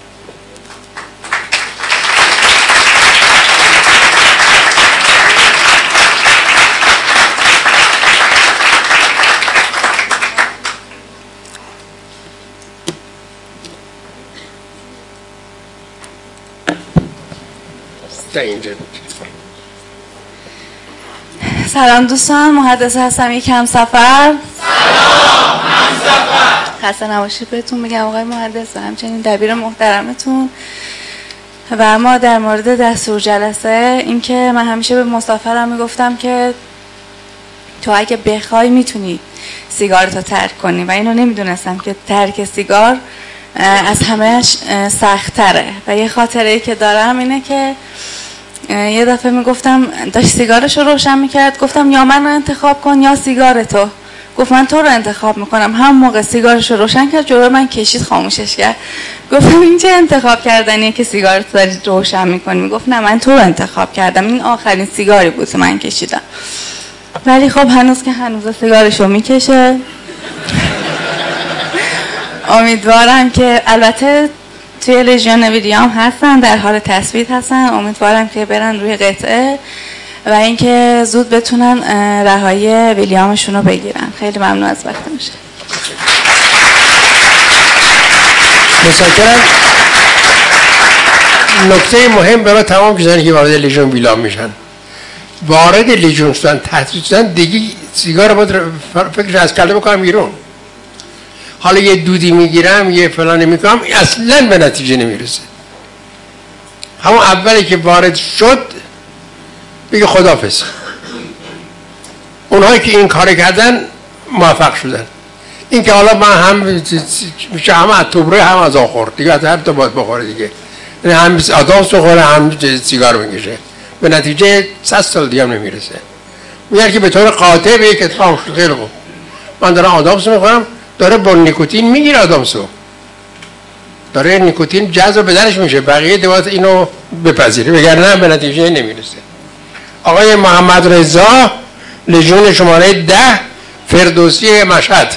سلام دوستان، محدثه هستم، یک همسفر. سلام همسفر. خسته نباشید بهتون میگم آقای محدث و همچنین دبیر محترمتون. و ما در مورد دستور جلسه این که من همیشه به مسافرم میگفتم که تو اگه بخوای میتونی سیگارتو ترک کنی و اینو نمیدونستم که ترک سیگار از همهش سخت تره. و یه خاطره که دارم اینه که یه دفعه میگفتم، داشت سیگارشو روشن میکرد، گفتم یا من رو انتخاب کن یا سیگارتو. گفت من تو رو انتخاب میکنم. هم موقع سیگارشو روشن کرد، جلوی من کشید، خاموشش کرد. گفتم این چه انتخاب کردنیه که سیگارتو داری روشن میکنی؟ میگفت نه من تو رو انتخاب کردم، این آخرین سیگاری بود که من کشیدم. ولی خب هنوز که هنوز سیگارشو میکشه. امیدوارم که البته توی لژیون ویلیام هستن، در حال تثبیت هستن، امیدوارم که برن روی قطعه و اینکه زود بتونن رهایی ویلیامشون رو بگیرن. خیلی ممنون از وقت میشه. متشکرم. نکته مهم برای تمام کسانی که وارد لژیون ویلیام میشن، وارد لژیون شدن، تثبیت شدن، دیگه سیگار باید فکرش از کله بکنم بیرون. حالا یه دودی میگیرم، یه فلانی میکنم، اصلا به نتیجه نمیرسه. همون اولی که وارد شد بگه خداحافظ. اونهایی که این کار کردن موفق شدن. این که حالا من هم میشه هم از توبره هم از آخور دیگه، از هر دو باید بخوره دیگه، هم آدامس بخوره هم سیگار میکشه، به نتیجه 100 سال دیگه هم نمیرسه. میگه که به طور قاطع به یک اتفاق شد. خیلی خوب، من دارم آدامس میخورم، داره با نیکوتین میگیره آدامسو، داره نیکوتین جذب بدنش میشه، بقیه دوات اینو بپذیره، وگرنه به نتیجه نمیرسه. آقای محمد رضا، لژیون شماره 10، فردوسی مشهد.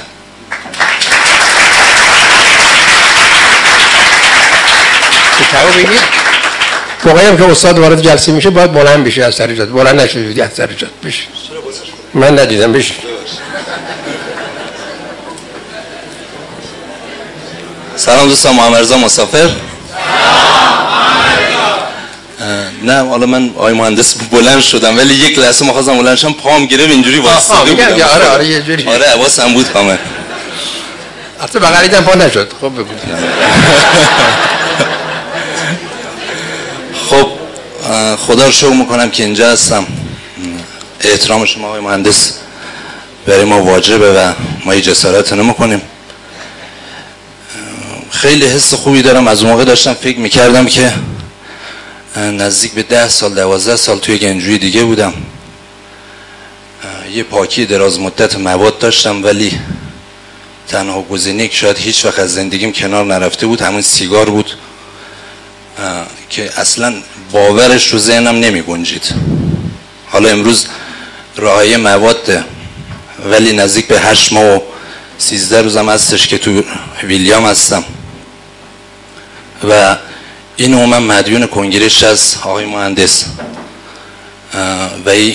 که بگید موقعی هم که استاد وارد جلسه میشه باید بلند بشه از سر جات، بلند نشدید از سر جات بشه. من ندیدم بشه. سلام دوستان، محمد رضا مسافر. نه حالا من آقای مهندس بلند شدم ولی یک لحظه ما خواستم بلند شم پام گرفت اینجوری واسطه بودم. آره یه جوری. آره حواسم بود کامل. البته بغلیدم پا نشد. خب بگو. خب خدا رو شکر میکنم که اینجا هستم. احترام شما آقای مهندس برای ما واجبه و ما جسارت نمیکنیم. خیلی حس خوبی دارم. از موقع داشتم فکر میکردم که نزدیک به 10 سال 12 سال توی گنجوی دیگه بودم. یه پاکی دراز مدت مواد داشتم ولی تنها گزینه‌ای که شاید هیچ وقت از زندگیم کنار نرفته بود همون سیگار بود که اصلا باورش رو ذهنم نمی گنجید. حالا امروز راهی مواد ولی نزدیک به 8 ماه و 13 روزم هستش که تو ویلیام هستم و اینو من مدیون کنگره 60 آقای مهندس و این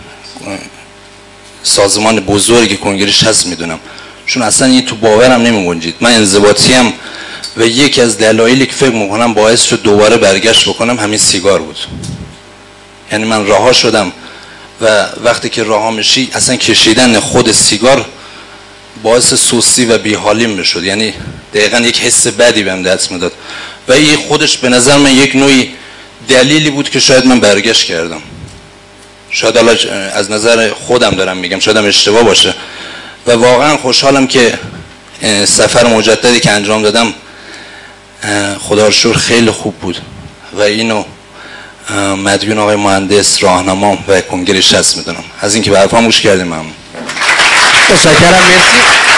سازمان بزرگی کنگره 60 میدونم، چون اصلا این تو باورم نمی گنجید. من انضباطیم و یکی از دلایلی که فکر میکنم باعث شد دوباره برگشت بکنم همین سیگار بود. یعنی من رها شدم و وقتی که رها میشی اصلا کشیدن خود سیگار باعث سستی و بیحالیم میشد. یعنی دقیقا یک حس بدی بهم دست میداد و این خودش به نظر من یک نوعی دلیلی بود که شاید من برگشت کردم. شاید حالا از نظر خودم دارم میگم، شاید هم اشتباه باشه و واقعا خوشحالم که سفر مجددی که انجام دادم خدا رو شکر خیلی خوب بود و اینو مدیون آقای مهندس راهنمام و کنگره 60 میدونم. از اینکه به حرفام گوش کردیم ممنون. متشکرم. مرسی.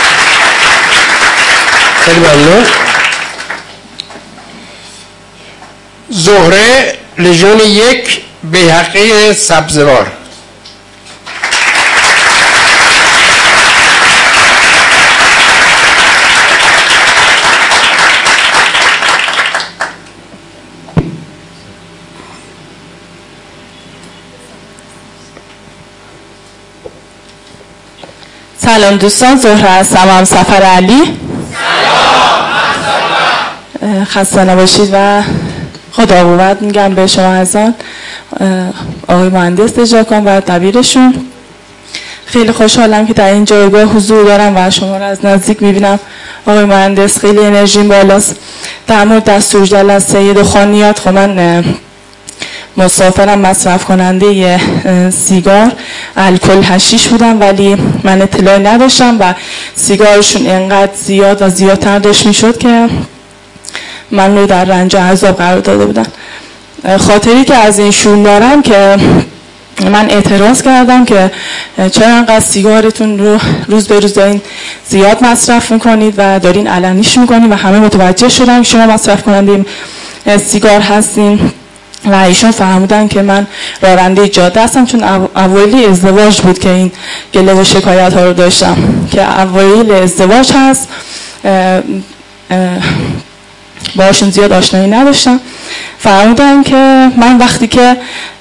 خیلی ممنون. زهره لژیون 1 بیهقی سبزوار. سلام دوستان، زهره هستم، هم سفر علی. سلام. خسته نباشید و خدا قوت میگم به شما حضرت آقای مهندس دژاکان و دبیرشون. خیلی خوشحالم که در این جایگاه حضور دارم و شما رو از نزدیک میبینم. آقای مهندس خیلی انرژیم بالاست. در مورد دستور جلسه دخانیات، خب من مسافرم، مصرف کننده سیگار، الکل، حشیش بودم ولی من اطلاعی نداشتم و سیگارشون انقدر زیاد و زیادتر داشت میشد که من رو در رنج و عذاب قرار داده بودن. خاطری که از این شون دارم که من اعتراض کردم که چرا انقدر سیگارتون رو روز به روز دارین زیاد مصرف میکنید و دارین علنیش میکنید و همه متوجه شدن که شما مصرف کننده سیگار هستین و ایشون فهمیدن که من راننده جاده هستم، چون اوایل ازدواج بود که این گله و شکایت ها رو داشتم که اوایل ازدواج هست، باشون زیاد آشنایی نداشتم. فهمیدن که من وقتی که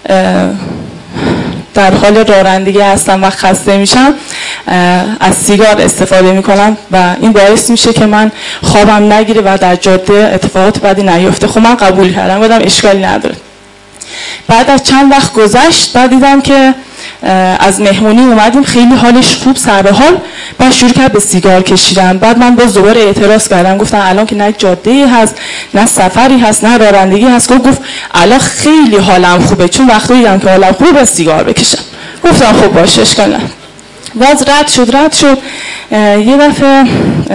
در حال رانندگی هستم و خسته میشم از سیگار استفاده میکنم و این باعث میشه که من خوابم نگیره و در جاده اتفاقات بدی نیفته. خب من قبول کردم، گفتم اشکالی نداره. بعد از چند وقت گذشت بعد دیدم که از مهمونی اومدیم، خیلی حالش خوب، سر به حال، بعد شروع کرد به سیگار کشیدن. بعد من باز دوباره اعتراض کردم، گفتم الان که نه جاده‌ای هست، نه سفری هست، نه رانندگی هست. گفت الان خیلی حالم خوبه، چون وقتی دیدم که حالم خوبه با سیگار بکشم. گفتم خب باشه اشکال نداره. باز رد شد. یه دفعه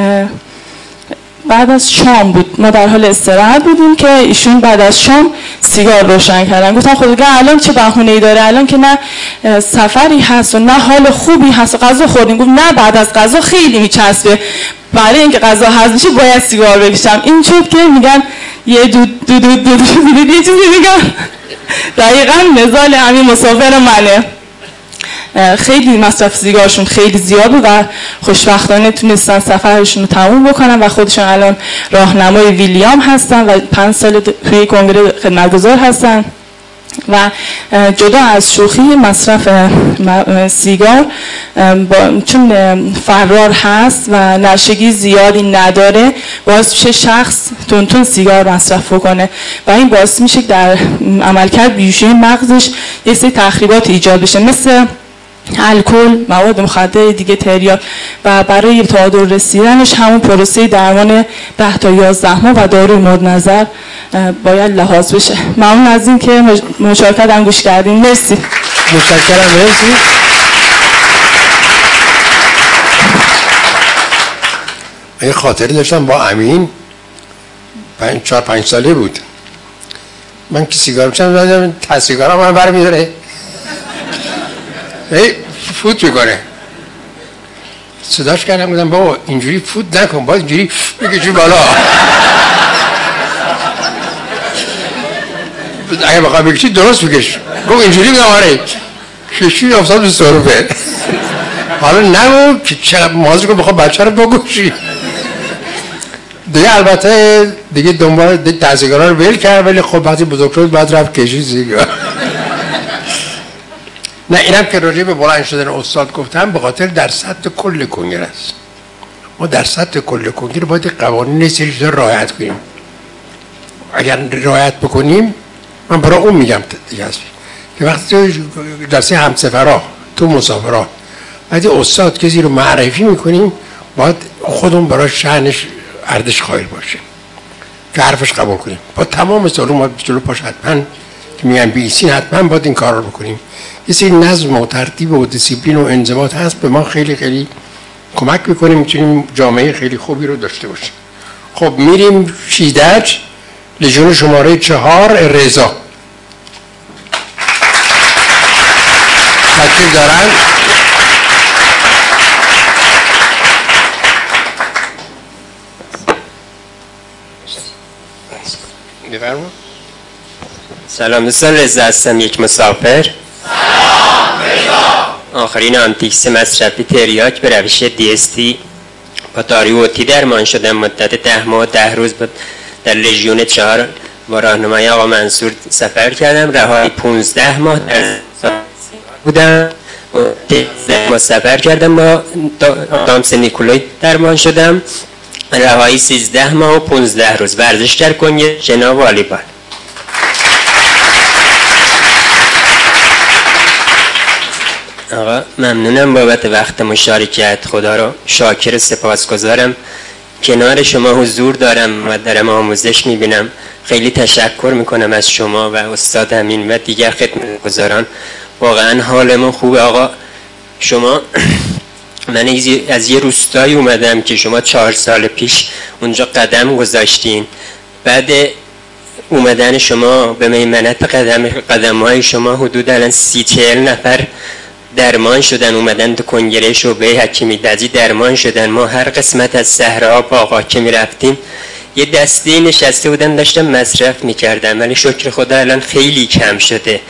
بعد از شام بود، ما در حال استراحت بودیم که ایشون بعد از شام سیگار روشن کردن. گفتم خب دیگه الان چه بهونه‌ای داره؟ الان که نه سفری هست و نه حال خوبی هست و غذا خوردیم. گفت نه بعد از غذا خیلی میچسبه، برای اینکه غذا هضم بشه باید سیگار بکشم. این شد که میگن یه دود یه چیزی میگن. دقیقاً مثال همین مسافر منه. خیلی مصرف سیگارشون خیلی زیاد بود و خوشبختانه تونستن سفرشون رو تموم بکنن و خودشون الان راهنمای ویلیام هستن و 5 سال توی کنگره خدمتگزار هستن و جدا از شوخی مصرف سیگار چون فرار هست و نشگی زیادی نداره باعث میشه شخص تون سیگار مصرف کنه و این باعث میشه در عملکرد بیهوشی مغزش یه سری تخریبات ایجاد بشه مثل الکل، مواد مخدر دیگه، تریاک و برای تعادل رسیدنش همون پروسه درمان 10 تا 11 ماه و داروی مورد نظر باید لحاظ بشه. ممنون از این که مشارکت هم گوش کردین. مرسی. متشکرم. مرسی. این خاطری داشتم با امین 4-5 ساله بود. من که سیگار می‌کشم دادم تا سیگارم من برمی‌داره. فوت میکنه. صداش کردم گفتم بابا اینجوری فوت نکن، باید اینجوری بکشی بالا. اگه بخواه بکشی درست بکش. گفت اینجوری میگم آره. کشی افتاد به صرفه. حالا نگو که چقدر مازه کن بخواه بچه رو بکشی. دیگه البته دیگه دنبال تحصیلگرها رو ول کرد، ولی خب وقتی بزرگ شد باید رفت کشی سیگار. نه اینم که راجع به بلند شدن استاد گفتم به خاطر در سطح کل کنگره است. ما در سطح کل کنگره باید قوانین سری چیزا رعایت کنیم. اگر رعایت بکنیم من برای اون میگم دیگه است که وقتی جلسه همسفرها تو مسافرها وقتی استاد کسی رو معرفی میکنیم باید خودمون برای شأنش ارزش قائل باشیم که حرفش قبول کنیم. با تمام سالون جلو پاش حتما که میگن بیسین حتما باید این کار رو بکنیم. یه سری نظم و ترتیب و دیسیپلین و انضباط هست به ما خیلی خیلی کمک میکنه، میتونیم جامعه خیلی خوبی رو داشته باشیم. خب میریم شیدج لژیون شماره 4 رضا تشریف دارن. بفرمایید. سلام دوستان، رضا هستم، یک مسافر. آخرین آنتیکس مصرفی تریاک به روش DST با داروی اوتی درمان شدم. مدت 10 ماه و 10 روز در لژیون 4 با راهنمای آقا منصور سفر کردم. رهایی 15 ماه در بودم. 13 ماه سفر کردم با دامس نیکولای درمان شدم. رهایی 13 ماه و 15 روز. ورزش در کنگره، شنا و والیبال. آقا ممنونم بابت وقت مشارکت. خدا رو شاکر و سپاسگزارم. کنار شما حضور دارم و دارم آموزش میبینم. خیلی تشکر میکنم از شما و استاد امین و دیگر خدمتگزاران. واقعا حالمون خوبه. آقا شما من از یه روستایی اومدم که شما 4 سال پیش اونجا قدم گذاشتین. بعد اومدن شما به میمنت قدم‌های شما حدود الان 30-40 نفر درمان شدن، اومدن تو کنگره شعبه حکیمی دزی درمان شدن. ما هر قسمت از صحرا باغا که میرفتیم یه دسته نشسته بودن داشتم مصرف میکردم، ولی شکر خدا الان خیلی کم شده.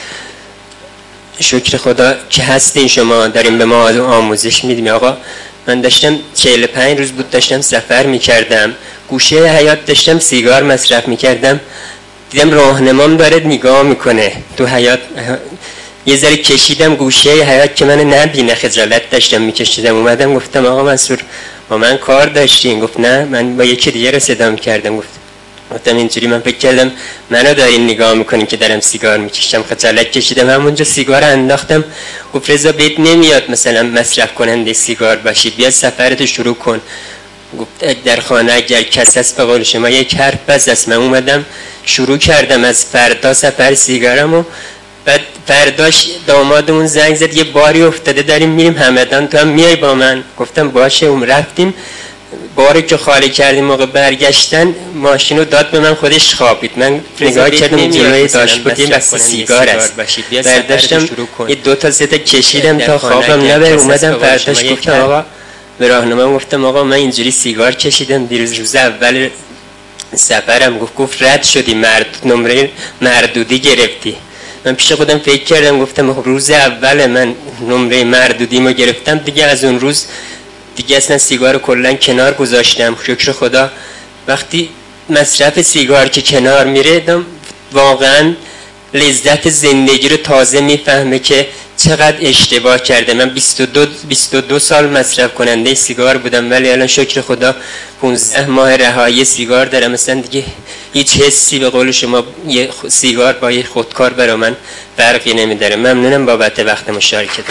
شکر خدا که هستین شما، داریم به ما آموزش میدیم. آقا من داشتم 45 روز بود داشتم سفر میکردم، گوشه حیات داشتم سیگار مصرف میکردم، دیدم راهنمام داره نگاه میکنه تو حیات. یه ذره کشیدم گوشه حیات که من نبینه، خجالت داشتم میکشیدم. اومدم گفتم آقا منصور با من کار داشتین؟ گفت نه من با یکی دیگه رو صدا کردم. گفتم اینجوری من فکر کردم منو دارین نگاه میکنین که دارم سیگار میکشم. خجالت کشیدم، همونجا سیگار انداختم. گفت رضا بهت نمیاد مثلا مصرف کننده سیگار باشی، بیا سفرتو شروع کن. گفت در خانه اگر کس هست به قول شما یک حرف بس است. من اومدم شروع کردم از فردا سفر سیگارمو. بعد فرداش دامادمون زنگ زد یه باری افتاده داریم میریم همدان، تو هم میای با من؟ گفتم باشه. رفتیم، باری که خالی کردیم موقع برگشتن ماشینو داد به من، خودش خوابید. من نگاه کردم جلوی داشت بود یه بسته سیگار است. برداشتم یه 2 تا 3 تا کشیدم تا خوابم نبره. اومدم فرداش گفتم آقا به راهنما گفتم آقا من اینجوری سیگار کشیدم دیروز روز اول سفرم. گفت رد شدی، نمره مردودی گرفتی. من پیش خودم فکر کردم گفتم روز اول من نمره مردودیمو گرفتم، دیگه از اون روز دیگه اصلا سیگار رو کلا کنار گذاشتم. شکر خدا. وقتی مصرف سیگار که کنار میره واقعا لذت زندگی رو تازه میفهمه که چقدر اشتباه کرده. من 22 سال مصرف کننده سیگار بودم، ولی الان شکر خدا 15 ماه رهایی سیگار دارم. مثلا دیگه هیچ حسی به قول شما یه سیگار با یه خودکار برای من فرقی نمیداره. ممنونم بابت وقت مشارکتون.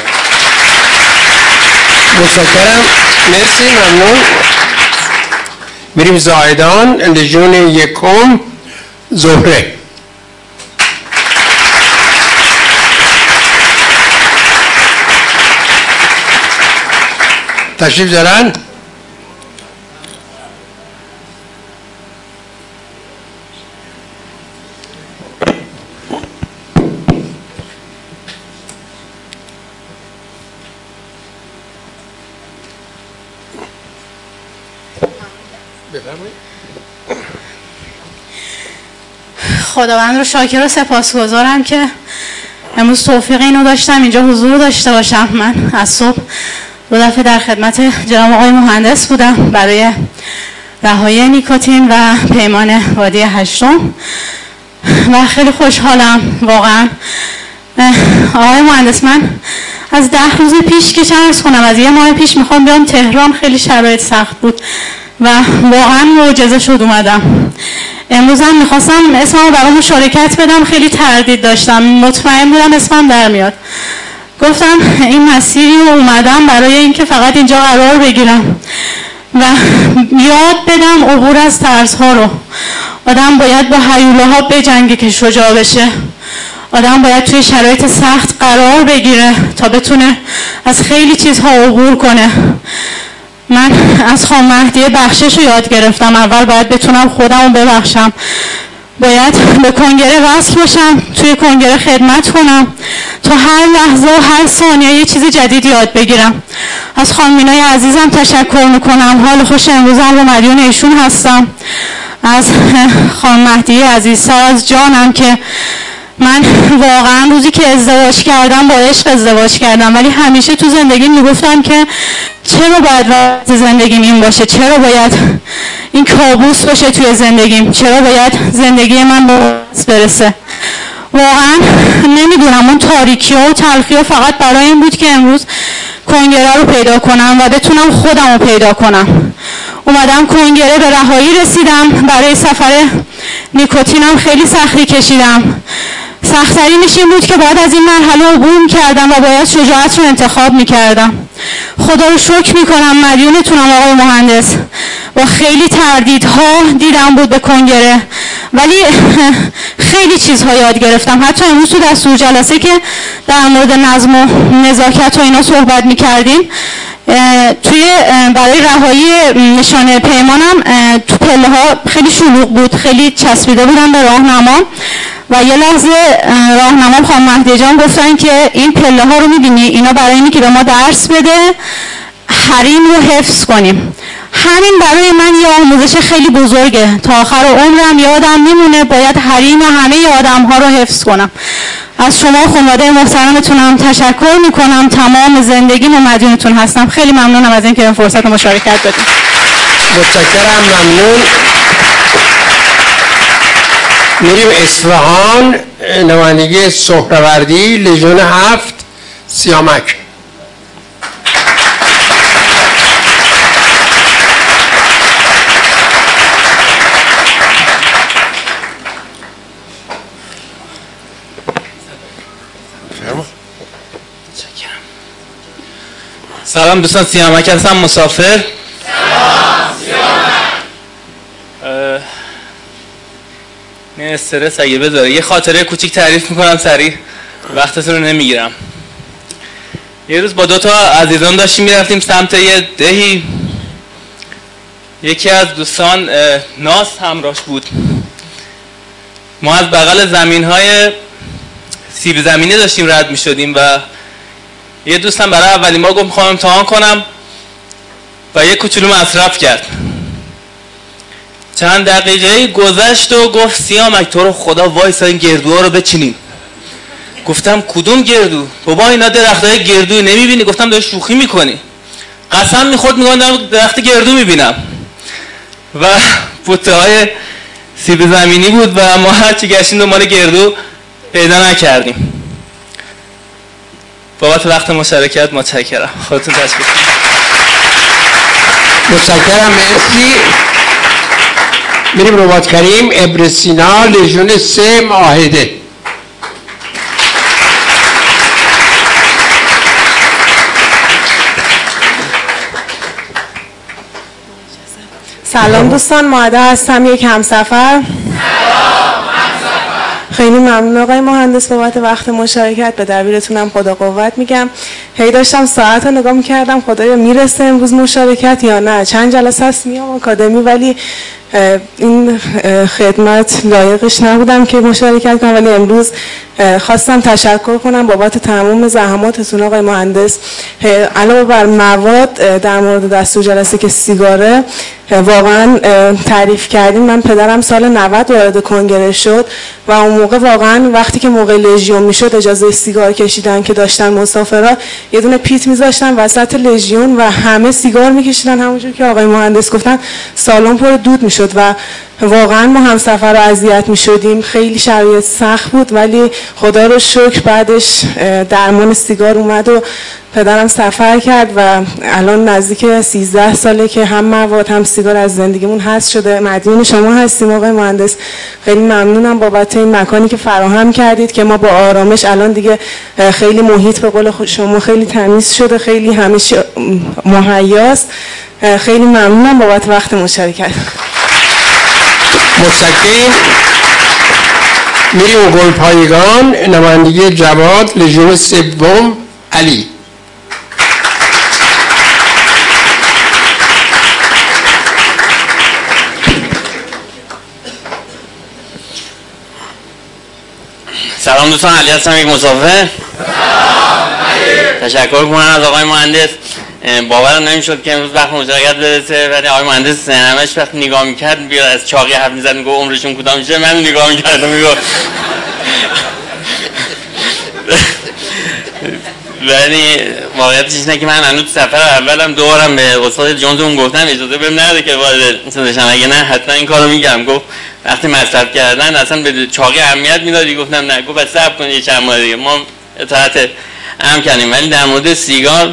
متشکرم، مرسی، ممنون. میریم زاهدان، لژیون یکم، زهره. تشریف دارن؟ خداوند رو شاکر و سپاسگزارم که امروز توفیق اینو داشتم اینجا حضور داشته باشم. من از صبح 2 دفعه در خدمت جناب آقای مهندس بودم برای رهایی نیکوتین و پیمان وادی هشتم و خیلی خوشحالم واقعا. آقای مهندس، من از 10 روز پیش که عرض کنم از 1 ماه پیش میخوام بیام تهران، خیلی شرایط سخت بود و واقعا معجزه شد اومدم. امروز هم میخواستم اسمم برای مشارکت بدم، خیلی تردید داشتم، مطمئن بودم اسمم در میاد. گفتم این مسیری رو اومدم برای اینکه فقط اینجا قرار بگیرم و یاد بدم عبور از ترس‌ها رو. آدم باید با هیولاها بجنگه که شجاع بشه. آدم باید توی شرایط سخت قرار بگیره تا بتونه از خیلی چیزها عبور کنه. من از خانم مهدیه بخشش رو یاد گرفتم. اول باید بتونم خودم رو ببخشم، باید به کنگره وصل باشم، توی کنگره خدمت کنم تا هر لحظه و هر ثانیه یه چیز جدید یاد بگیرم. از خانم مینای عزیزم تشکر میکنم، حال خوش امروزم رو مدیون ایشون هستم. از خانم مهدیه عزیزتر از جانم که من واقعا روزی که ازدواج کردم با عشق ازدواج کردم، ولی همیشه تو زندگی میگفتم که چرا باید وقت زندگیم این باشه، چرا باید این کابوس باشه توی زندگیم، چرا باید زندگی من به برسه. واقعا نمیدونم، اون تاریکی ها و تلخی ها فقط برای این بود که امروز کنگره رو پیدا کنم و بتونم خودم رو پیدا کنم. اومدم کنگره، به رهایی رسیدم. برای سفر نیکوتینم خیلی سختی کشیدم. سخت‌ترینش این بود که باید از این مرحله عبور می‌کردم و باید شجاعت رو انتخاب می‌کردم. خدا رو شکر می‌کنم، مدیونتونم آقای مهندس. با خیلی تردیدها دیدم بود به کنگره، ولی خیلی چیزها یاد گرفتم. حتی امروز تو دستور جلسه که در مورد نظم و نزاکت و اینا صحبت می‌کردیم، توی برای رهایی نشانه پیمانم تو پله ها خیلی شلوغ بود، خیلی چسبیده بودم به راهنما و یه لحظه راهنما خانم مهدی جان گفتن که این پله ها رو میبینی، اینا برای اینه که به ما درس بده حریم رو حفظ کنیم. همین برای من یه آموزش خیلی بزرگه، تا آخر عمرم یادم میمونه باید حریم همه آدم ها رو حفظ کنم. از شما خانواده محترمتونم تشکر میکنم، تمام زندگیم و مدیونتون هستم. خیلی ممنونم از اینکه این فرصت رو مشارکت دادید. متشکرم، ممنون. میریم اصفهان، نمایندگی سهروردی، لژیون 7، سیامک. سلام دوستان، سیامک هستم، مسافر. سلام سیامک. نه استرس اگه بذاره یه خاطره کوچیک تعریف میکنم سریع، وقتتون رو نمیگیرم. یه روز با 2 تا عزیزان داشتیم میرفتیم سمت یه دهی، یکی از دوستان ناس همراهش بود. ما از بغل زمین‌های سیب زمینی داشتیم رد میشدیم و یه دوستم برای اولین بار گفت میخوام امتحان کنم و یه کوچولو مصرف کرد. چند دقیقه گذشت و گفت سیامک تو رو خدا وایسا این گردوها رو بچینیم. گفتم کدوم گردو؟ بابا اینا درختای گردوی نمیبینی؟ گفتم داری شوخی میکنی. قسم میخورد میگم درخت گردو میبینم و بوته های سیب زمینی بود و ما هرچی گشتیم دنبال گردو پیدا نکردیم. بابت وقت مشارکت متشکرم. خودتون تشکر کنید. متشکرم، مرسی. میریم رباط کریم ابر سینا لژیون 3 معاهده. سلام دوستان، ماده هستم، یک همسفر. خیلی ممنون آقای مهندس بابت وقت مشارکت. به دبیرتونم خدا قوت میگم. هی داشتم ساعت رو نگاه میکردم خدایا میرسه امروز مشارکت یا نه. چند جلسه هست میام آکادمی ولی این خدمت لایقش نبودم که مشارکت کنم، ولی امروز خواستم تشکر کنم بابت تمام زحماتتون آقای مهندس. علاوه بر مواد در مورد دستور جلسه که سیگاره واقعا تعریف کردیم. من پدرم سال 90 وارد کنگره شد و اون موقع واقعا وقتی که موقع لژیون میشد اجازه سیگار کشیدن که داشتن مسافرها، یه دونه پیت میذاشتن وسط لژیون و همه سیگار میکشیدن، همونجور که آقای مهندس گفتن سالن پر دود میشد و واقعا ما همسفر رو اذیت میشدیم. خیلی شرایط سخت بود ولی خدا رو شکر بعدش درمان سیگار اومد و پدرم سفر کرد و الان نزدیک 13 ساله که هم مواد هم سیگار از زندگیمون حذف شده. مدیون شما هستیم آقای مهندس. خیلی ممنونم بابت این مکانی که فراهم کردید که ما با آرامش الان دیگه خیلی محیط به قول شما خیلی تمیز شده، خیلی همیشه مهیاست. خیلی ممنونم بابت وقت مشارکت. متشکرم. میریم گلپایگان نمایندگی جواد لژیون 3 علی. سلام دوستان، علی هستم، یک مسافر. تشکر کنم از آقای مهندس. باورم نمیشد که امروز وقت مشارکت برسه، ولی آقای مهندس همش وقت نگاه میکرد بیا از چاقی حرف میزد میگه عمرشون کدام میشه، من نگاه میکردم میگه ولی واقعیتش اینه که من هنوز سفر اولم دوبارم به استاد جونزون گفتم اجازه بهم نده که وارد چیزشم، اگه نه حتما این کارو میگم. گفت وقتی مصرف کردن اصلا به چاقی اهمیت میدادی؟ گفتم نه. گفت بس صبر کن یه چند ماه دیگه. ما اطاعت هم کردیم. ولی در مورد سیگار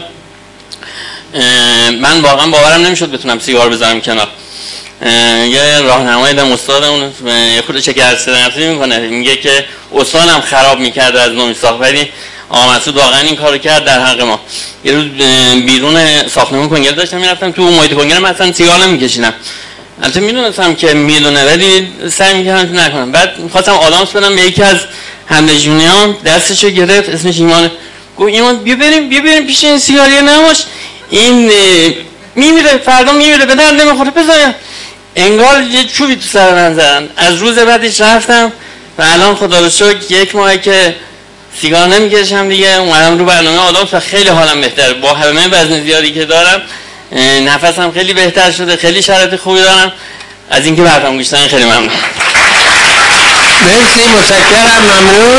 من واقعا باورم نمیشد بتونم سیگار بذارم کنار. یه راهنمای دم استادمون یه خورده شکرسته‌نفسی میکنه، میگه که استادم خراب میکرد از نو میساخت، ولی آقا مسعود واقعا این کارو کرد در حق ما. یه روز بیرون ساختمون کنگره داشتم میرفتم تو محیط کنگره، من اصلا سیگار نمیکشیدم. البته میدونستم که میدونه ولی سعی میکردم نکنم. بعد میخواستم آدامس بدم به یکی از همنشینیام، دستشو گرفت، اسمش ایمانه. گفت ایمان بیا بریم پیش این سیگاری نماش، این میمیره فردا میمیره، به درد نمیخوره، بذار. انگار یه چوبی تو سر من زدن. از روز بعدش رفتم و الان خدا رو شکر 1 ماهه که سیگار نمیکشم دیگه. اومدم رو برنامه آدامس و خیلی حالم بهتره. با همه وزن زیادی که دارم نفسم خیلی بهتر شده، خیلی شرایط خوبی دارم. از اینکه برنامه گوش دادن خیلی ممنون. مرسی، متشکرم، ممنون.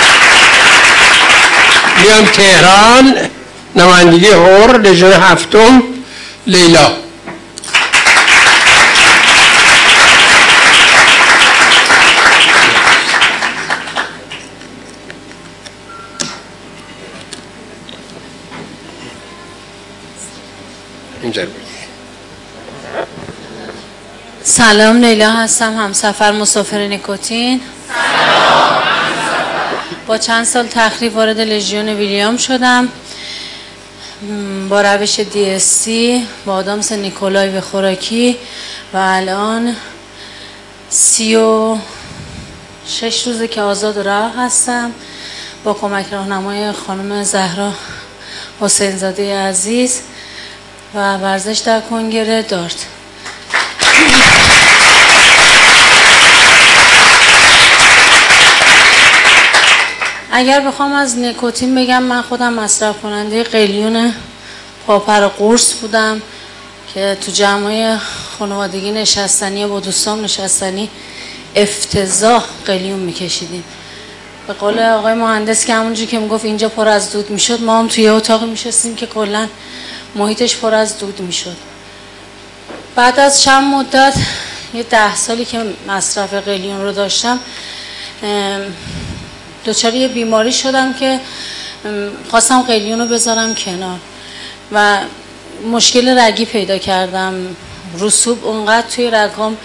بیام تهران نمایندگی هور لژیون 7 لیلا. سلام، لیلا هستم، همسفر مسافر نیکوتین. با چند سال تخریب وارد لژیون ویلیام شدم با روش DSC با آدامس نیکولای و خوراکی و الان 36 روزه که آزاد و رها هستم با کمک راهنمای خانم زهرا حسینزاده عزیز و ورزش در کنگره دارت. اگر بخوام از نیکوتین بگم، من خودم مصرف کننده قلیون پاپر قرص بودم که تو جمعای خانوادگی نشستنی با دوستام نشستنی افتضاح قلیون میکشیدیم. به قول آقای مهندس که همونجوری که میگفت اینجا پر از دود میشد، ما هم توی اتاق میشستیم که کلا محیطش پر از دود میشد. بعد از چند مدت، یه 10 سالی که مصرف قلیون رو داشتم، دچار یه بیماری شدم که خواستم قلیون رو بذارم کنار و مشکل رگی پیدا کردم. رسوب اونقدر توی رگام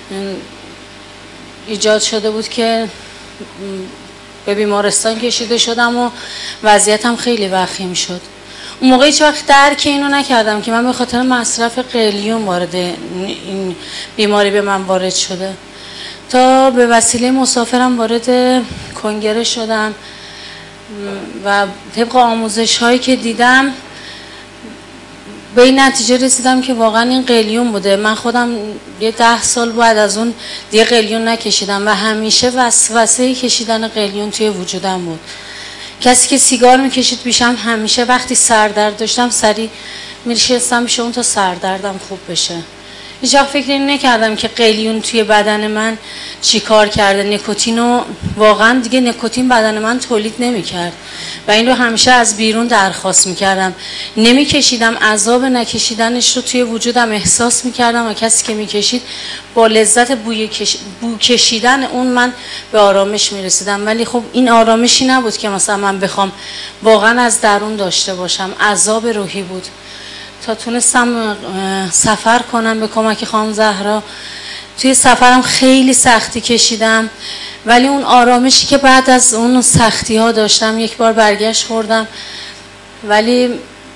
ایجاد شده بود که به بیمارستان کشیده شدم و وضعیتم خیلی وخیم شد. اون موقع هیچ وقت درک اینو نکردم که من به خاطر مصرف قلیون وارد این بیماری به من وارد شده. تا به وسیله مسافرم وارد کنگره شدم و طبق آموزش هایی که دیدم به این نتیجه رسیدم که واقعا این قلیون بوده. من خودم یه 10 سال بعد از اون دیگه قلیون نکشیدم و همیشه وسوسه کشیدن قلیون توی وجودم بود. کسی که سیگار میکشید پیشم همیشه وقتی سردرد داشتم سریع میشستم پیش اون تا سردردم خوب بشه. هیچ وقت فکر این نکردم که قلیون توی بدن من چی کار کرده. نیکوتینو واقعا دیگه نیکوتین بدن من تولید نمیکرد و این رو همیشه از بیرون درخواست میکردم. نمیکشیدم، عذاب نکشیدنش رو توی وجودم احساس میکردم و کسی که میکشید با لذت بو کشیدن اون من به آرامش میرسیدم. ولی خب این آرامشی نبود که مثلا من بخوام واقعا از درون داشته باشم. عذاب روحی بود تا تونستم سفر کنم به کمک خانم زهرا. توی سفرم خیلی سختی کشیدم ولی اون آرامشی که بعد از اون سختی ها داشتم، یک بار برگشت خوردم ولی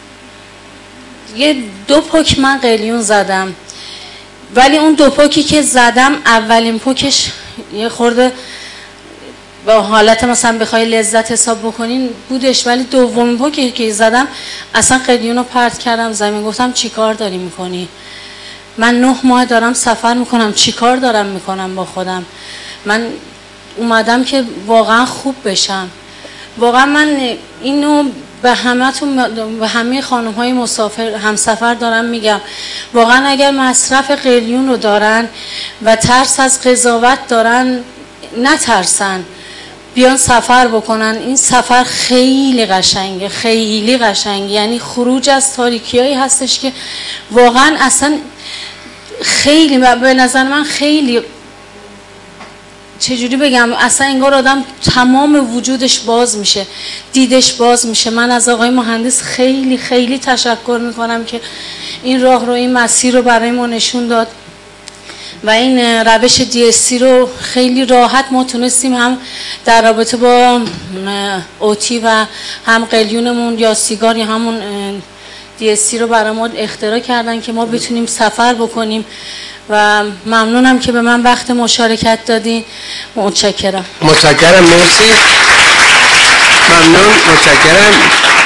یه 2 پک من قلیون زدم. ولی اون 2 پکی که زدم اولین پکش یه خورده با حالت مثلا بخوای لذت حساب بکنین بودش، ولی دومین پکی که زدم اصلا قلیون رو پرت کردم زمین. گفتم چی کار داری میکنی؟ من 9 ماه دارم سفر میکنم، چی کار دارم میکنم با خودم؟ من اومدم که واقعا خوب بشم. واقعا من اینو به همه خانم های مسافر همسفر دارم میگم، واقعا اگر مصرف قلیون رو دارن و ترس از قضاوت دارن نترسن، بیان سفر بکنن. این سفر خیلی قشنگه، خیلی قشنگه. یعنی خروج از تاریکیایی هستش که واقعا اصلا خیلی به نظر من خیلی چجوری بگم، اصلا انگار آدم تمام وجودش باز میشه، دیدش باز میشه. من از آقای مهندس خیلی خیلی تشکر میکنم که این راه رو، این مسیر رو برای ما نشون داد و این روش DSC رو خیلی راحت ما تونستیم هم در رابطه با اوتی و هم قلیونمون یا سیگار یا همون DSC رو برای ما اختراع کردن که ما بتونیم سفر بکنیم و ممنونم که به من وقت مشارکت دادین. متشکرم. متشکرم، مرسی، ممنون، متشکرم.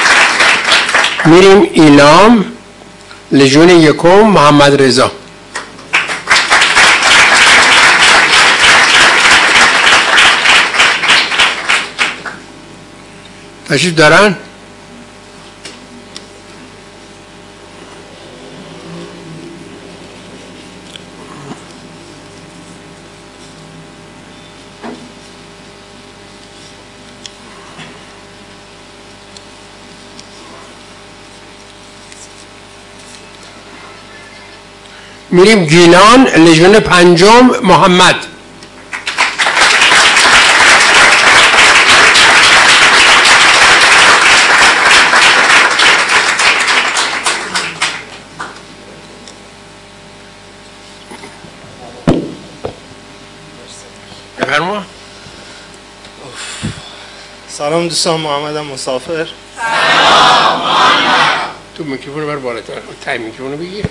میریم ایلام، لژیون یکم، محمد رضا. تشریف دارن؟ میریم گیلان، لژیون پنجم، محمد. بفرما. سلام دوستان، محمدم مسافر. سلام محمد. تو میکروفون بر بالاتر، تای میکروفون رو بگیر.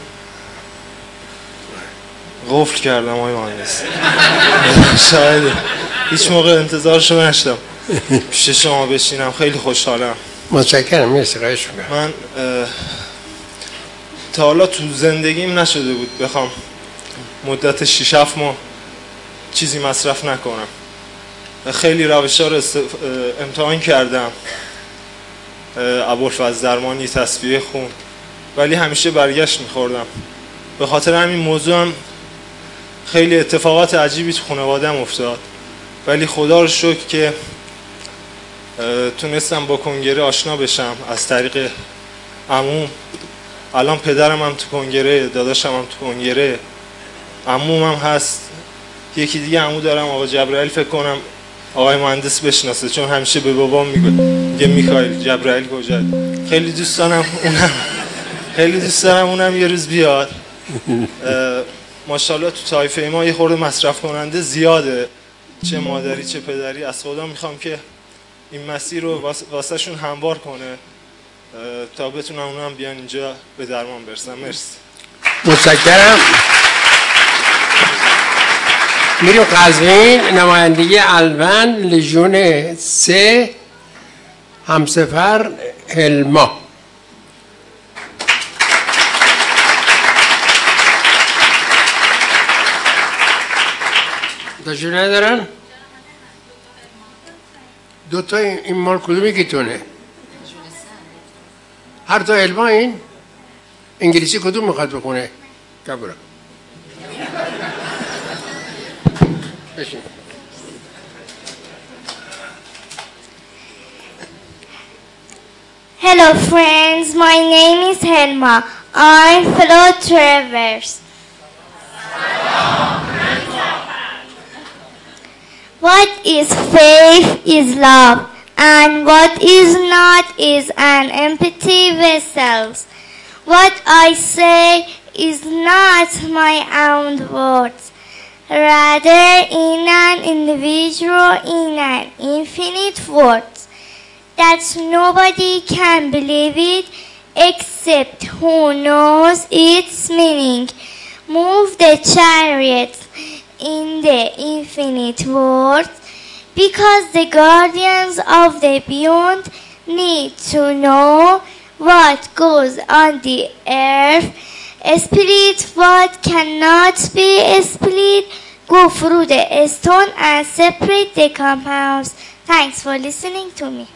قفل کردم آقای مهندس. شاید هیچ موقع انتظارشو نشدم پیش شما بشینم. خیلی خوشحالم. متشکرم، مرسی، خواهش می‌کنم. من تا حالا تو زندگیم نشده بود بخوام مدت 6-7 ماه چیزی مصرف نکنم. خیلی روش‌ها رو امتحان کردم، ابوالفضل درمانی، تصفیه خون، ولی همیشه برگشت می‌خوردم. به خاطر همین موضوع هم خیلی اتفاقات عجیبی تو خانواده‌ام افتاد، ولی خدا رو شکر که تونستم با کنگره آشنا بشم از طریق عموم. الان پدرم هم تو کنگره، داداشم هم تو کنگره، عموم هم هست، یکی دیگه عمو دارم آقا جبرائیل فکر کنم آقای مهندس بشناسه، چون همیشه به بابام میگه میکائیل جبرائیل کجا. خیلی دوست دارم اونم یه روز بیاد. ماشاءالله تو طایفه ما یه خورده مصرف کننده زیاده، چه مادری چه پدری. از خدا میخوام که این مسیر رو واسه شون هموار کنه تا بتونم اونم بیان اینجا به درمان برسن. مرسی. متشکرم. میریم قزوین. نمایندگی الوند لژیون 3 همسفر هلما. تشریف ندارن؟ دوتا این مال کدومی که تونه؟ هر تا هلما. این انگلیسی کدوم میخواد بخونه؟ کبرا بشین. Hello friends, my name is Helma. I'm fellow travelers. What is faith is love, and what is not is an empty vessel. What I say is not my own words, rather in an individual, in an infinite words, that nobody can believe it except who knows its meaning. Move the chariots in the infinite world, because the guardians of the beyond need to know what goes on the earth. Split what cannot be split. Go through the stone and separate the compounds. Thanks for listening to me.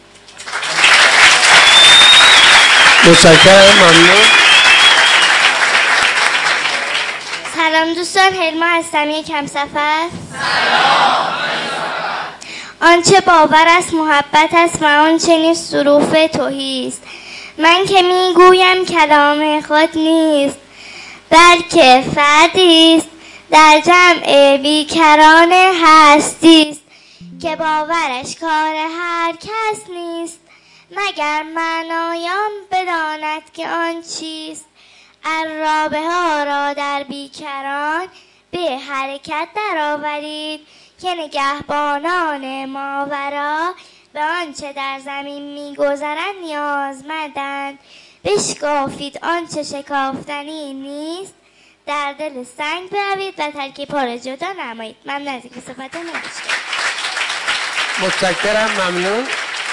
متشکرم. ممنون. سلام دوستان، هلما هستم، یک همسفر. آنچه باور است محبت است و آنچه نیست ظروف توهی است. من که میگویم کلام خود نیست، بلکه فردی است در جمع بیکران هستی است که باورش کار هر کس نیست مگر معنایان بداند که آن چیست. عرابه ها را در بیکران به حرکت درآورید که نگهبانان ماورا به آنچه در زمین میگذرند نیازمندند. بشکافید آنچه شکافتنی نیست، در دل سنگ بروید و ترکیب ها را جدا نمایید. من نزدیک صفت نمیشم. متشکرم. ممنون.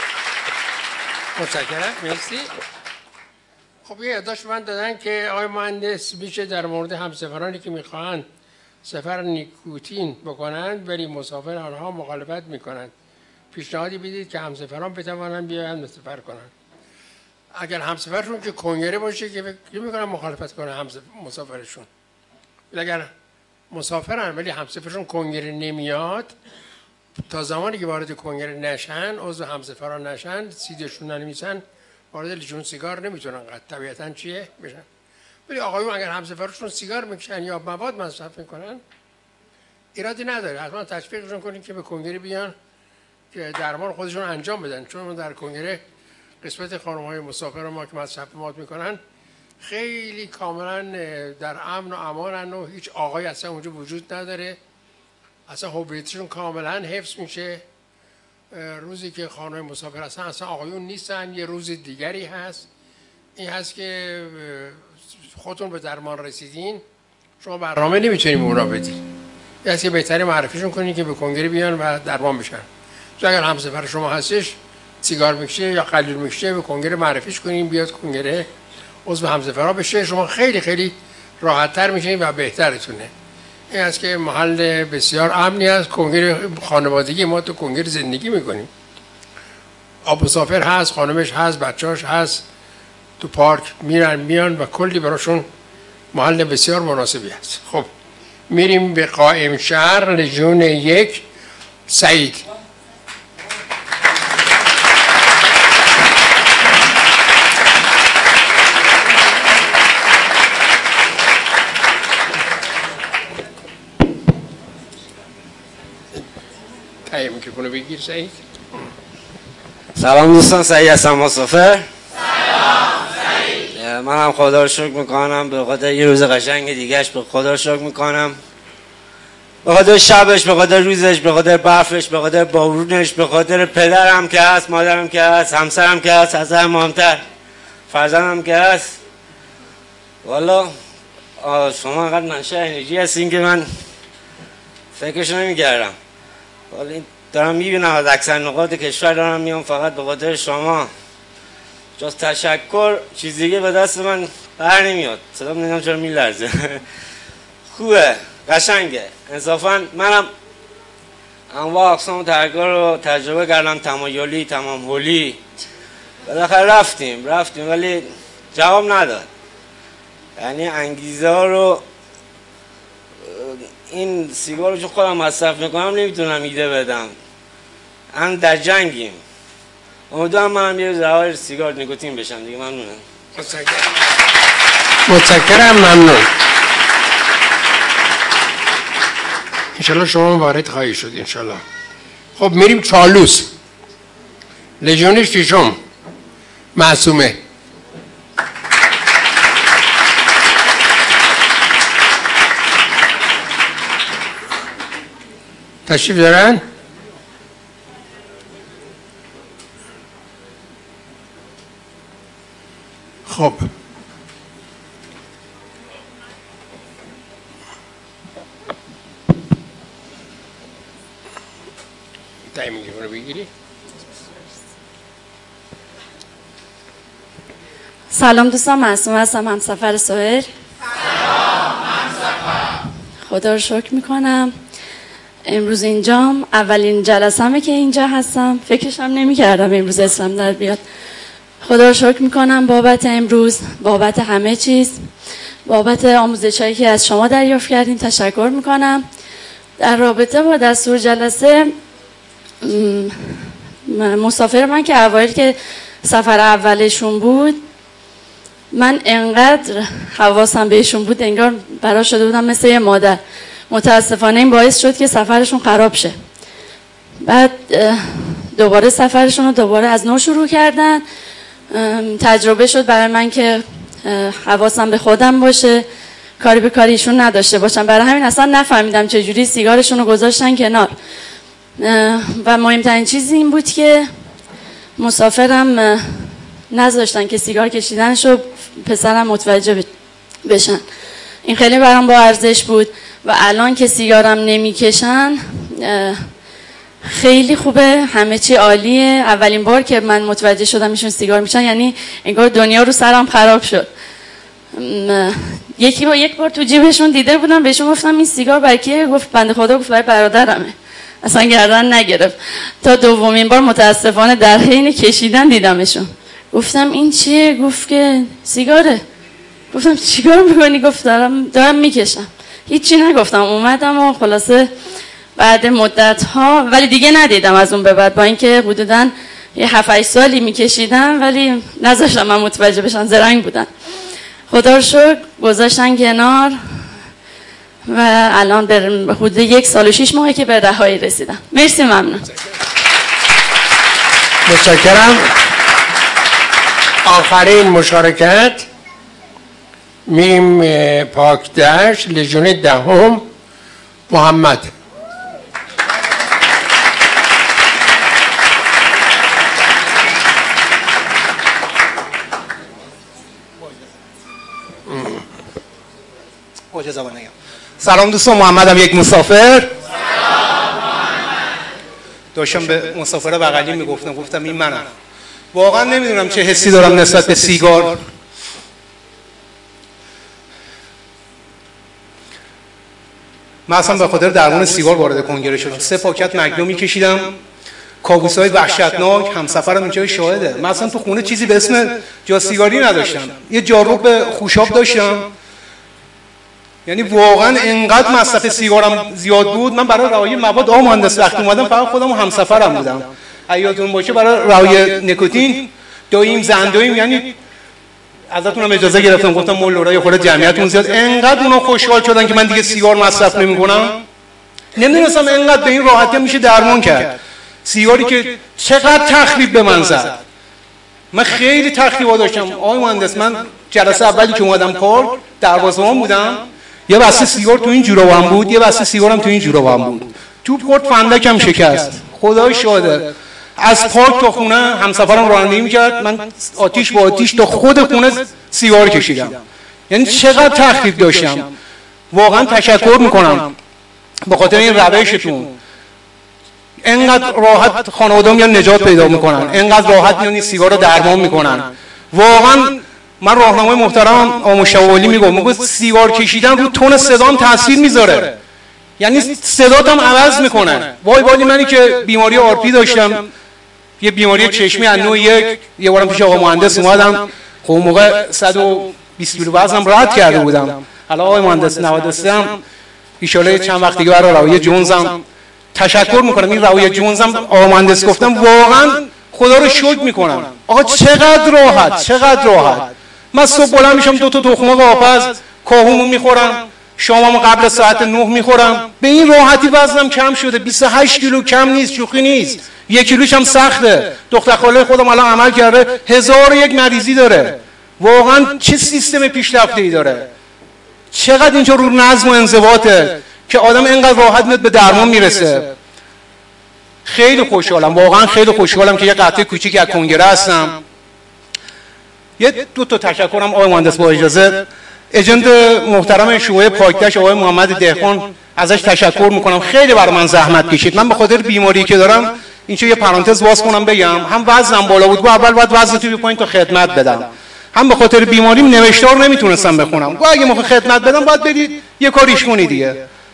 متشکرم. مرسی. خب یه یادداشت من دادن که آقای مهندس میشه در مورد همسفرانی که میخواهند سفر نیکوتین بکنند ولی مسافر آنها مخالفت میکنند، پیشنهادی بدید که همسفران بتوانند بیایند سفر کنند. اگر همسفرشون که کنگره باشه که فکر میکنن مخالفت کنه مسافرشون، اگر مسافرن ولی همسفرشون کنگره نمیاد، تا زمانی که وارد کنگره نشن، عضو همسفران نشن، سیدشون ننویسن، وارد لژیون سیگار نمیتونن طبیعتاً چیه بشن. ولی آقایون اگر همسفرشون سیگار میکشن یا مواد مصرف میکنن ایرادی نداره، حتما تشویقشون کنیم که به کنگره بیان که درمان خودشون انجام بدن. چون در کنگره قسمت خانم‌های مسافر ما که مصرف مواد میکنن خیلی کاملا در امن و امانن و هیچ آقای اصلا اونجا وجود نداره، اصلا هویتشون کاملا حفظ میشه. روزی که خانم‌های مسافر هستن اصلا آقایون نیستن، یه روز دیگری هست. این هست که خودتون به درمان رسیدین، شما برنامه نمیتونید به اونا بدین. یه هست که بهتره معرفیشون کنین که به کنگره بیان و درمان بشن. چون اگر همسفر شما هستش سیگار میکشه یا قلیل میکشه، به کنگره معرفیش کنین بیاد کنگره عضو همسفرها بشه، شما خیلی خیلی راحت‌تر میشین و بهترتونه. این است که محل بسیار امنی است. کنگره خانوادگی ما تو کنگره زندگی میکنیم. آب مسافر هست، خانمش هست، بچه‌اش هست، تو پارک میرن میان و کلی براشون محل بسیار مناسبی است. خب میریم به قائم شهر لژیون 1 سعید. سعید میکروفونو بگیر سعید. سلام دوستان، سعید هستم مسافر. سلام سعید. من هم خدا رو شکر میکنم به خاطر یه روز قشنگ دیگهش، به خدا رو شکر میکنم به خاطر شبش، به خاطر روزش، به خاطر برفش، به خاطر بارونش، به خاطر پدرم که هست، مادرم که هست، همسرم که هست، از همه مهمتر فرزندم که هست. والا شما انقدر منشأ انرژی هستین که من فکرش نمی‌کردم. والا دارم میبینم از اکثر نقاط کشور دارم میام فقط به خاطر شما. جز تشکر چیز دیگه به دست من بر نمیاد. صدام نمیدونم چرا میلرزه. خوبه، قشنگه. انصافا منم انواع اقسام ترک‌ها رو تجربه کردم، تمایلی، تمام هولی. بالاخره رفتیم ولی جواب نداد. یعنی انگیزه ها رو این سیگار رو چون خودم مصرف میکنم نمیتونم ایده بدم. هم در جنگیم. امیدوارم منم یه روش سیگار نیکوتین بشم دیگه. ممنونم. متشکرم. ممنون. انشالله شما وارد خواهی شد انشالله. خب میریم چالوس. لژیون ششم معصومه. تشریف دارن؟ خب تایمی که رو بگیری. سلام دوستان، معصومه هستم، همسفر سهیل. سلام همسفر. خدا رو شکر میکنم امروز اینجام. اولین جلسه‌مه که اینجا هستم. فکرشم نمی‌کردم امروز اسمم در بیاد. خدا رو شکر میکنم بابت امروز، بابت همه چیز، بابت آموزش‌هایی که از شما دریافت کردیم تشکر میکنم. در رابطه با دستور جلسه، مسافر من که اوایل که سفر اولشون بود، من انقدر حواسم بهشون بود انگار برا شده بودم مثل یه مادر. متاسفانه این باعث شد که سفرشون خراب شه. بعد دوباره سفرشون رو دوباره از نو شروع کردن. تجربه شد برای من که حواسم به خودم باشه، کاری به کاریشون نداشته باشم. برای همین اصلا نفهمیدم چجوری سیگارشون رو گذاشتن کنار. و مهمترین چیز این بود که مسافرم نذاشتن که سیگار کشیدنش رو پسرم متوجه بشن. این خیلی برام با ارزش بود. و الان که سیگارم نمیکشن خیلی خوبه، همه چی عالیه. اولین بار که من متوجه شدم ایشون سیگار میشن یعنی انگار دنیا رو سرم خراب شد. یک بار تو جیبشون دیده بودم، بهشون گفتم این سیگار برای کیه؟ گفت بنده خدا گفت برای برادرمه. اصلا گردن نگرفت. تا دومین بار متاسفانه در حین کشیدن دیدمشون. گفتم این چیه؟ گفت که سیگاره. گفتم چیکار میکنی؟ گفت دارم میکشم. هیچی نگفتم، اومدم و خلاصه بعد مدت ها، ولی دیگه ندیدم از اون به بعد، با اینکه حدوداً یه 7-8 سالی میکشیدم ولی نذاشتم من متوجه بشن، زرنگ بودن. خدا رو شکر گذاشتن کنار و الان به حدود 1 سال و 6 ماهه که به رهایی رسیدم. مرسی، ممنون. متشکرم. آخرین مشارکت میریم پاک دشت، لژیون دهم محمد. سلام دوستان، محمدم، یک مسافر. داشتم به مسافر بغلی گفتم این منم. واقعا نمیدونم چه حسی دارم نسبت به سیگار. من اصلا به خاطر درمان سیگار وارد کنگره شدم. 3 پاکت مگنو میکشیدم، کابوس‌های وحشتناک. همسفرم اینجا شاهده. من اصلا تو خونه چیزی به اسم جا سیگاری نداشتم. یه جاروب خوشاب داشتم. یعنی واقعا انقدر مصرف سیگارم زیاد بود، من برای رعایت مواد مهندس وقتی اومدم فقط خودم و همسفرم بودم. یادتون باشه برای رعایت نیکوتین داییم زنداییم، یعنی ازتونم اجازه گرفتم گفتم مولورا یه خورده جمعیتون زیاد. انقدر اونا خوشحال شدن که من دیگه سیگار مصرف نمی‌کنم، نمیدونستم اینقدر به این راحتی میشه درمان کرد. سیگاری که چقدر تخریب به من زد. من خیلی تخریبا داشتم آقای مهندس. من جلسه اولی که اومدم کار دروازه‌بان بودم، یه بسته سیگار تو این جورابم بود، یه بسته سیگارم تو این جورابم بود. توپ خورد فندکم شکست. خدای شاهده. از پارک تا خونه همسفرم رانندگی میکرد، من آتیش با آتیش تا خود خونه سیگار کشیدم. یعنی چقدر تخریب داشتم. واقعا تشکر میکنم به خاطر این روشتون. اینقدر راحت خانواده میان نجات پیدا میکنن، اینقدر راحت میان این سیگار رو درمان میکنن. واقعا من راهنمای محترم آقا مشاولی میگم سیگار کشیدن رو تون صدام تاثیر میذاره، یعنی صداتم عوض میکنه. وای منی که بیماری آرپی داشتم، یه بیماری چشمی از نوع یک، یه بارم پیش آقا مهندس اومدم، خب اون موقع 120 کیلو وزنم رد کرده بودم. حالا آقای مهندس 93 ام، ان شاءالله چند وقت دیگه برای رویه جونزم تشکر میکنم. این رویه جونزم آقا مهندس گفتم واقعا خدا رو شکر میکنم. آقا چقدر راحت. من صبح بلند میشم 2 تا تخم‌مرغ آبپز کاهومو میخورم، شامم قبل ساعت 9 میخورم. به این راحتی وزنم کم شده. 28 کیلو کم نیست، شوخی نیست. 1 کیلوش هم سخته. دختر خاله خودم الان عمل کرده، 1001 مریضی داره. واقعا چه سیستم پیشرفته‌ای داره. چقدر اینجا رو نظم و انضباطه که آدم اینقدر راحت میاد به درمان میرسه. خیلی خوشحالم، واقعا خیلی خوشحالم که یه قطعه کوچیکی از کنگره هستم. یه 2 تا تشکرم آقای مهندس با اجازه. ایجنت محترم شعبه پاکدشت آقای محمد دهقان ازش تشکر میکنم. خیلی برای من زحمت کشید. من به خاطر بیماری که دارم اینجا یه پرانتز باز کنم بگم، هم وزنم بالا بود، اول باید وزنتو بی پایین تا خدمت بدم، هم به خاطر بیماریم نوشتار نمیتونستم بخونم. گفت اگه موقع خدمت بدم باید برید یه کاریش کنی دیگه.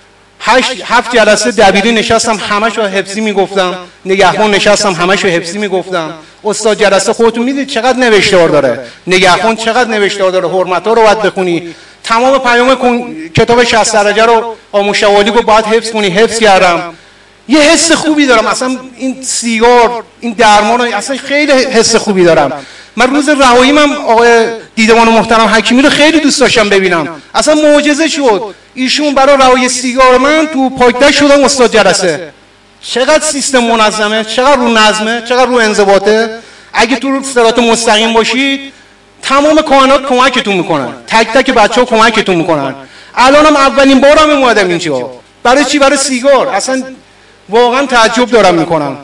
7 جلسه دبیری نشستم، همشو حفظی میگفتم. نگهبان نشستم، همشو حفظی میگفتم. استاد جلسه خودتون میدید چقدر نوشتار داره، نگهبان چقدر نوشتار داره، حرمت‌ها رو باید بخونی. تمام پیام کتاب 60 درجه رو آموشوالی رو باید حفظ کنی. حفظ کردم. یه حس خوبی دارم. اصلا این سیگار، این درمان، اصلا خیلی حس خوبی دارم. من روز رهاییم هم آقای دیدبان محترم حکیمی رو خیلی دوست داشتم ببینم. اصلا معجزه شد. ایشون برای رهایی سیگار من تو پاکدشت شدن استاد جلسه. چقدر سیستم منظمه، چقدر رو نظمه، چقدر رو انضباطه. اگه تو صراط مستقیم باشید تمام کائنات کمکتون میکنن، تک تک بچه‌ها کمکتون میکنن. الانم اولین بارم اومدم اینجا. برای چی؟ برای سیگار. اصلا واقعا تعجب دارم میکنم.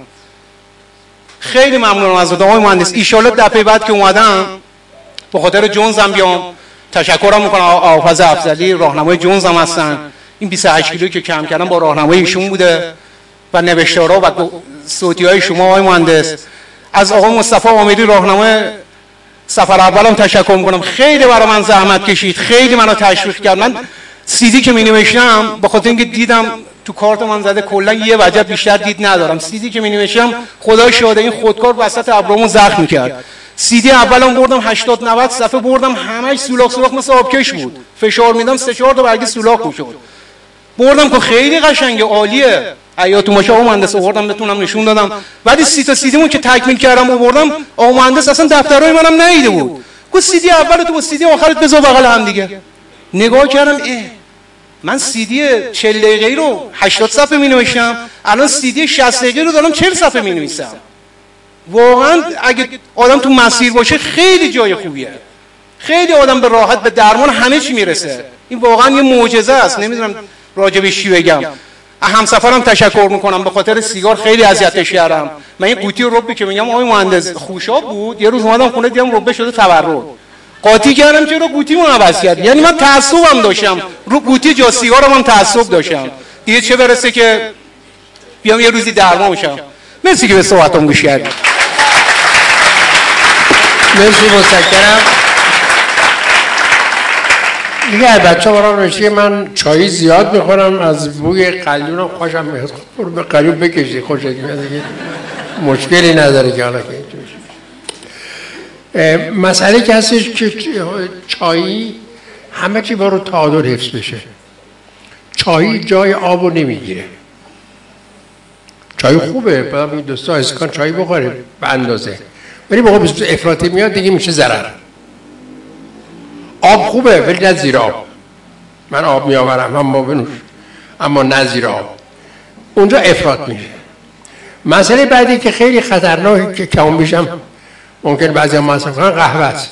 خیلی ممنونم از آقای مهندس. ان شاءالله دفعه بعد که اومدم به خاطر جونزم بیام. تشکرم میکنم آفاز افضلی، راهنمای جونزم هستن. این 28 کیلو که کم کردم با راهنمای ایشون بوده و نوشتارها و صوتی‌های شما آقای مهندس. از آقای مصطفی عامری راهنمای سفر اولم تشکر میکنم. خیلی برای من زحمت کشید، خیلی منو تشویق کرد. من سیدی که می‌نوشتم به خاطر اینکه دیدم تو کارت من زده کلا یه وجب بیشتر دید ندارم. سیدی که می‌نوشتم خدای شاهده این خودکار وسط ابرومو زخم می‌کرد. سیدی اولم بردم 80 90 صفحه بردم، همش سولاخ مثل آبکش بود. فشار میدم 3 4 تا برگ سولاخ میشد. بردم که خیلی قشنگه، عالیه. حیاتو ماشا آقا مهندس آوردم بتونم نشون دادم. بعد 30 تا سیدیمو که تکمیل کردم آوردم، آقا مهندس اصلا دفترای منم ندیده بود. گفت سیدی اولتو با سیدی آخرت بذار بغل هم دیگه. نگاه کردم من سیدی 40 دقیقه‌ای رو 80 صفحه می‌نوشتم، الان سیدی 60 دقیقه‌ای رو دارم 40 صفحه می‌نویسم. واقعا اگه آدم تو مسیر باشه خیلی جای خوبیه. خیلی آدم به راحت به درمان همه چی میرسه. این واقعا یه معجزه است. نمیدونم راجبش چی بگم. همسفرم تشکر میکنم، به خاطر سیگار خیلی اذیتش کردم. من این قوطی ربی که میگم آقای مهندس خوشاب بود، یه روز اومدم خونه دیدم ربه شده تورم. قاطی کردم چرا قوطیمو عوض کرد. یعنی من تعصبم داشتم رو قوطی جا سیگارم هم تعصب داشتم. دیگه چه برسه که بیام یه روزی درمان بشم. مرسی که به صحبتام گوش کردید. مرسی، متشکرم. دیگه بچه ها برام نوشته من چای زیاد میخورم، از بوی قلیونم خوشم میاد. برو به قلیون بکشی، خوشت میاد دیگه. مشکلی نداره که حالا که مسئله که هستش که چایی همه چی برو تعادل حفظ بشه. چایی جای آبو نمیگیره. چای خوبه، بعد این دوستا اسکان چای بخوره به اندازه، ولی موقع افراطی میاد دیگه میشه ضرر. آب خوبه ولی نه زیر آب. من آب میآورم اما بنوش، اما نه زیر آب. اونجا افراط میشه. مسئله بعدی که خیلی خطرناکه که کم بیشم ممکن بعضی هم مصرف کنن قهوه است.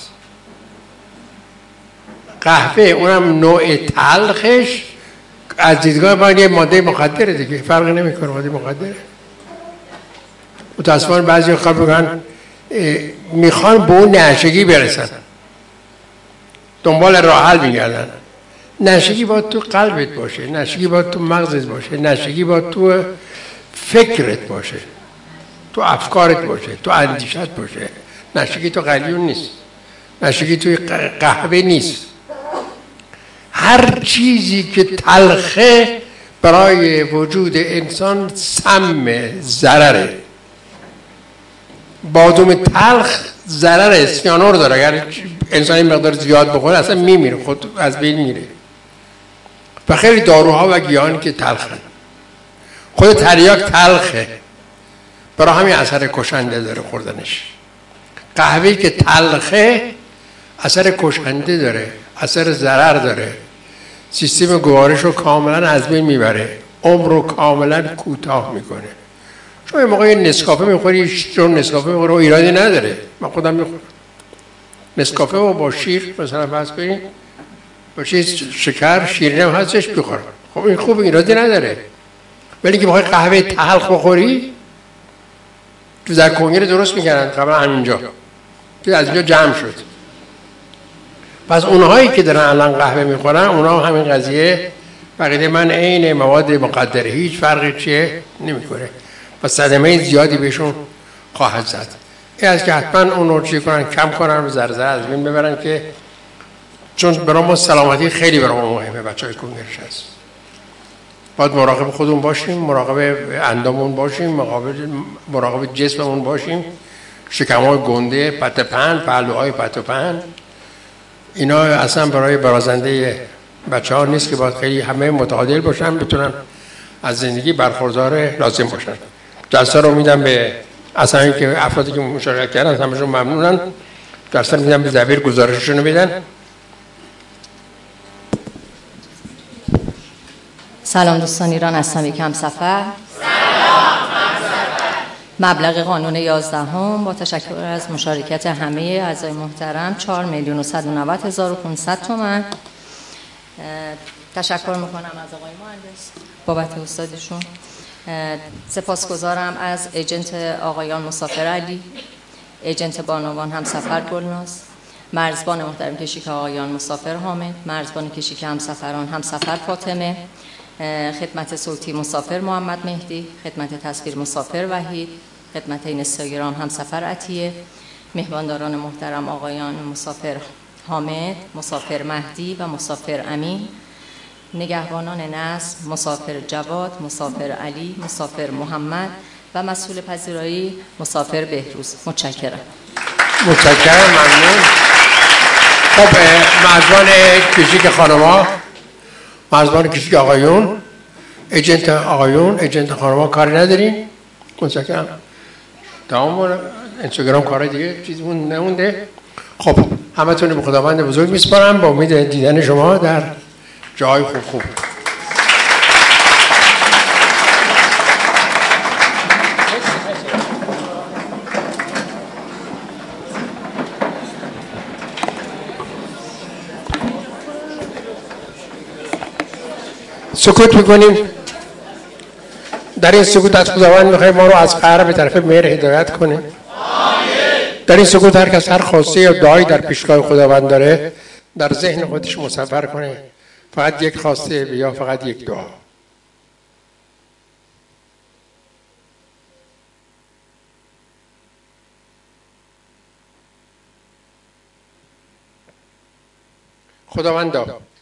قهوه اونم نوع تلخش از دیدگاه من یه ماده مخدره دیگه، فرقی نمیکنه، ماده مخدره. متاسفانه بعضی خواهد بگن میخوان به اون نشگی برسن، دنبال راه حل میگردن. نشگی باید تو قلبت باشه، نشگی باید تو مغزت باشه، نشگی باید تو فکرت باشه، تو افکارت باشه، تو اندیشت باشه. نشگی تو قلیون نیست، نشگی توی قهوه نیست. هر چیزی که تلخه برای وجود انسان سم ضرره. بادام تلخ ضرر اسیانور داره، اگر انسان این مقدار زیاد بخوره اصلا میمیره، خود از بین میره. و خیلی داروها و گیاهانی که تلخن، خود تریاک تلخه، برای همین اثر کشنده داره خوردنش. قهوه‌ای که تلخه اثر کشنده داره، اثر ضرر داره، سیستم گوارش رو کاملا از بین میبره، عمر رو کاملا کوتاه میکنه. شما یه موقع نسکافه میخوری، چون نسکافه میخوری ایرادی نداره، من خودم میخورم نسکافه و با شیر مثلا فرض کنید، با شکر شیرین هم هستش بخورم، خب این خوب ایرادی نداره. ولی که بخوای قهوه تلخ بخوری، تو در کنگره درست میکردن قبلا همینجا، تو از اینجا جمع شد. پس اونهایی که دارن الان قهوه میخورن، اونها همین قضیه بقیده من عین مواد مقدره، هیچ فرقی چیه نمیکنه و صدمه زیادی بهشون خواهد زد. این از که حتما اون رو چی کنن، کم کنن و زرزر از بین ببرن، که چون برای ما سلامتی خیلی برای ما مهمه. بچهای کنگرش هست، باید مراقب خودمون باشیم، مراقب انداممون باشیم، مراقب جسممون باشیم. شکم‌های گنده، پتپن، پهلوهای پتپن، اینا اصلا برای برازنده بچه‌ها نیست که باید خیلی همه متعادل باشن، بتونن از زندگی برخوردار لازم باشن. جلسه رو میدم به اصلا که افرادی که مشارکت کردن همشون ممنونن. جلسه میدم به دبیر گزارششون رو بدن. سلام دوستان ایران، هستم یک همسفر. مبلغ قانون 11 با تشکر از مشارکت همه اعضای محترم 4,190,500 تومان. تشکر میکنم از آقای مهندس بابت استادشون. سپاسگزارم از ایجنت آقایان مسافر علی، ایجنت بانوان همسفر گلناز، مرزبان محترم کشیک آقایان مسافر حامد، مرزبان کشیک همسفران همسفر فاطمه، خدمت صوتی مسافر محمد مهدی، خدمت تصویر مسافر وحید، خدمت اینستاگرام همسفر عطیه، مهمانداران محترم آقایان مسافر حامد، مسافر مهدی و مسافر امین، نگهبانان نصب مسافر جواد، مسافر علی، مسافر محمد و مسئول پذیرایی مسافر بهروز. متشکرم. متشکرم، ممنون. خب مرزبان کشیک خانم‌ها، مرزبان کشیک آقایون، ایجنت آقایون، ایجنت خانم‌ها کاری ندارین؟ متشکرم. تمام اینستاگرام کارهای دیگه چیزی نمونده. خب همتون به خداوند بزرگ میسپارم، با امید دیدن شما در جای خوب. سکوت میکنیم. در این سکوت از خداوند میخوایم ما رو از قهر به طرف مهر هدایت کنه. در این سکوت هر کس هر خواسته یا دعایی در پیشگاه خداوند داره در ذهن خودش مصور کنه، فقط یک خواسته یا فقط یک دعا. خداوندا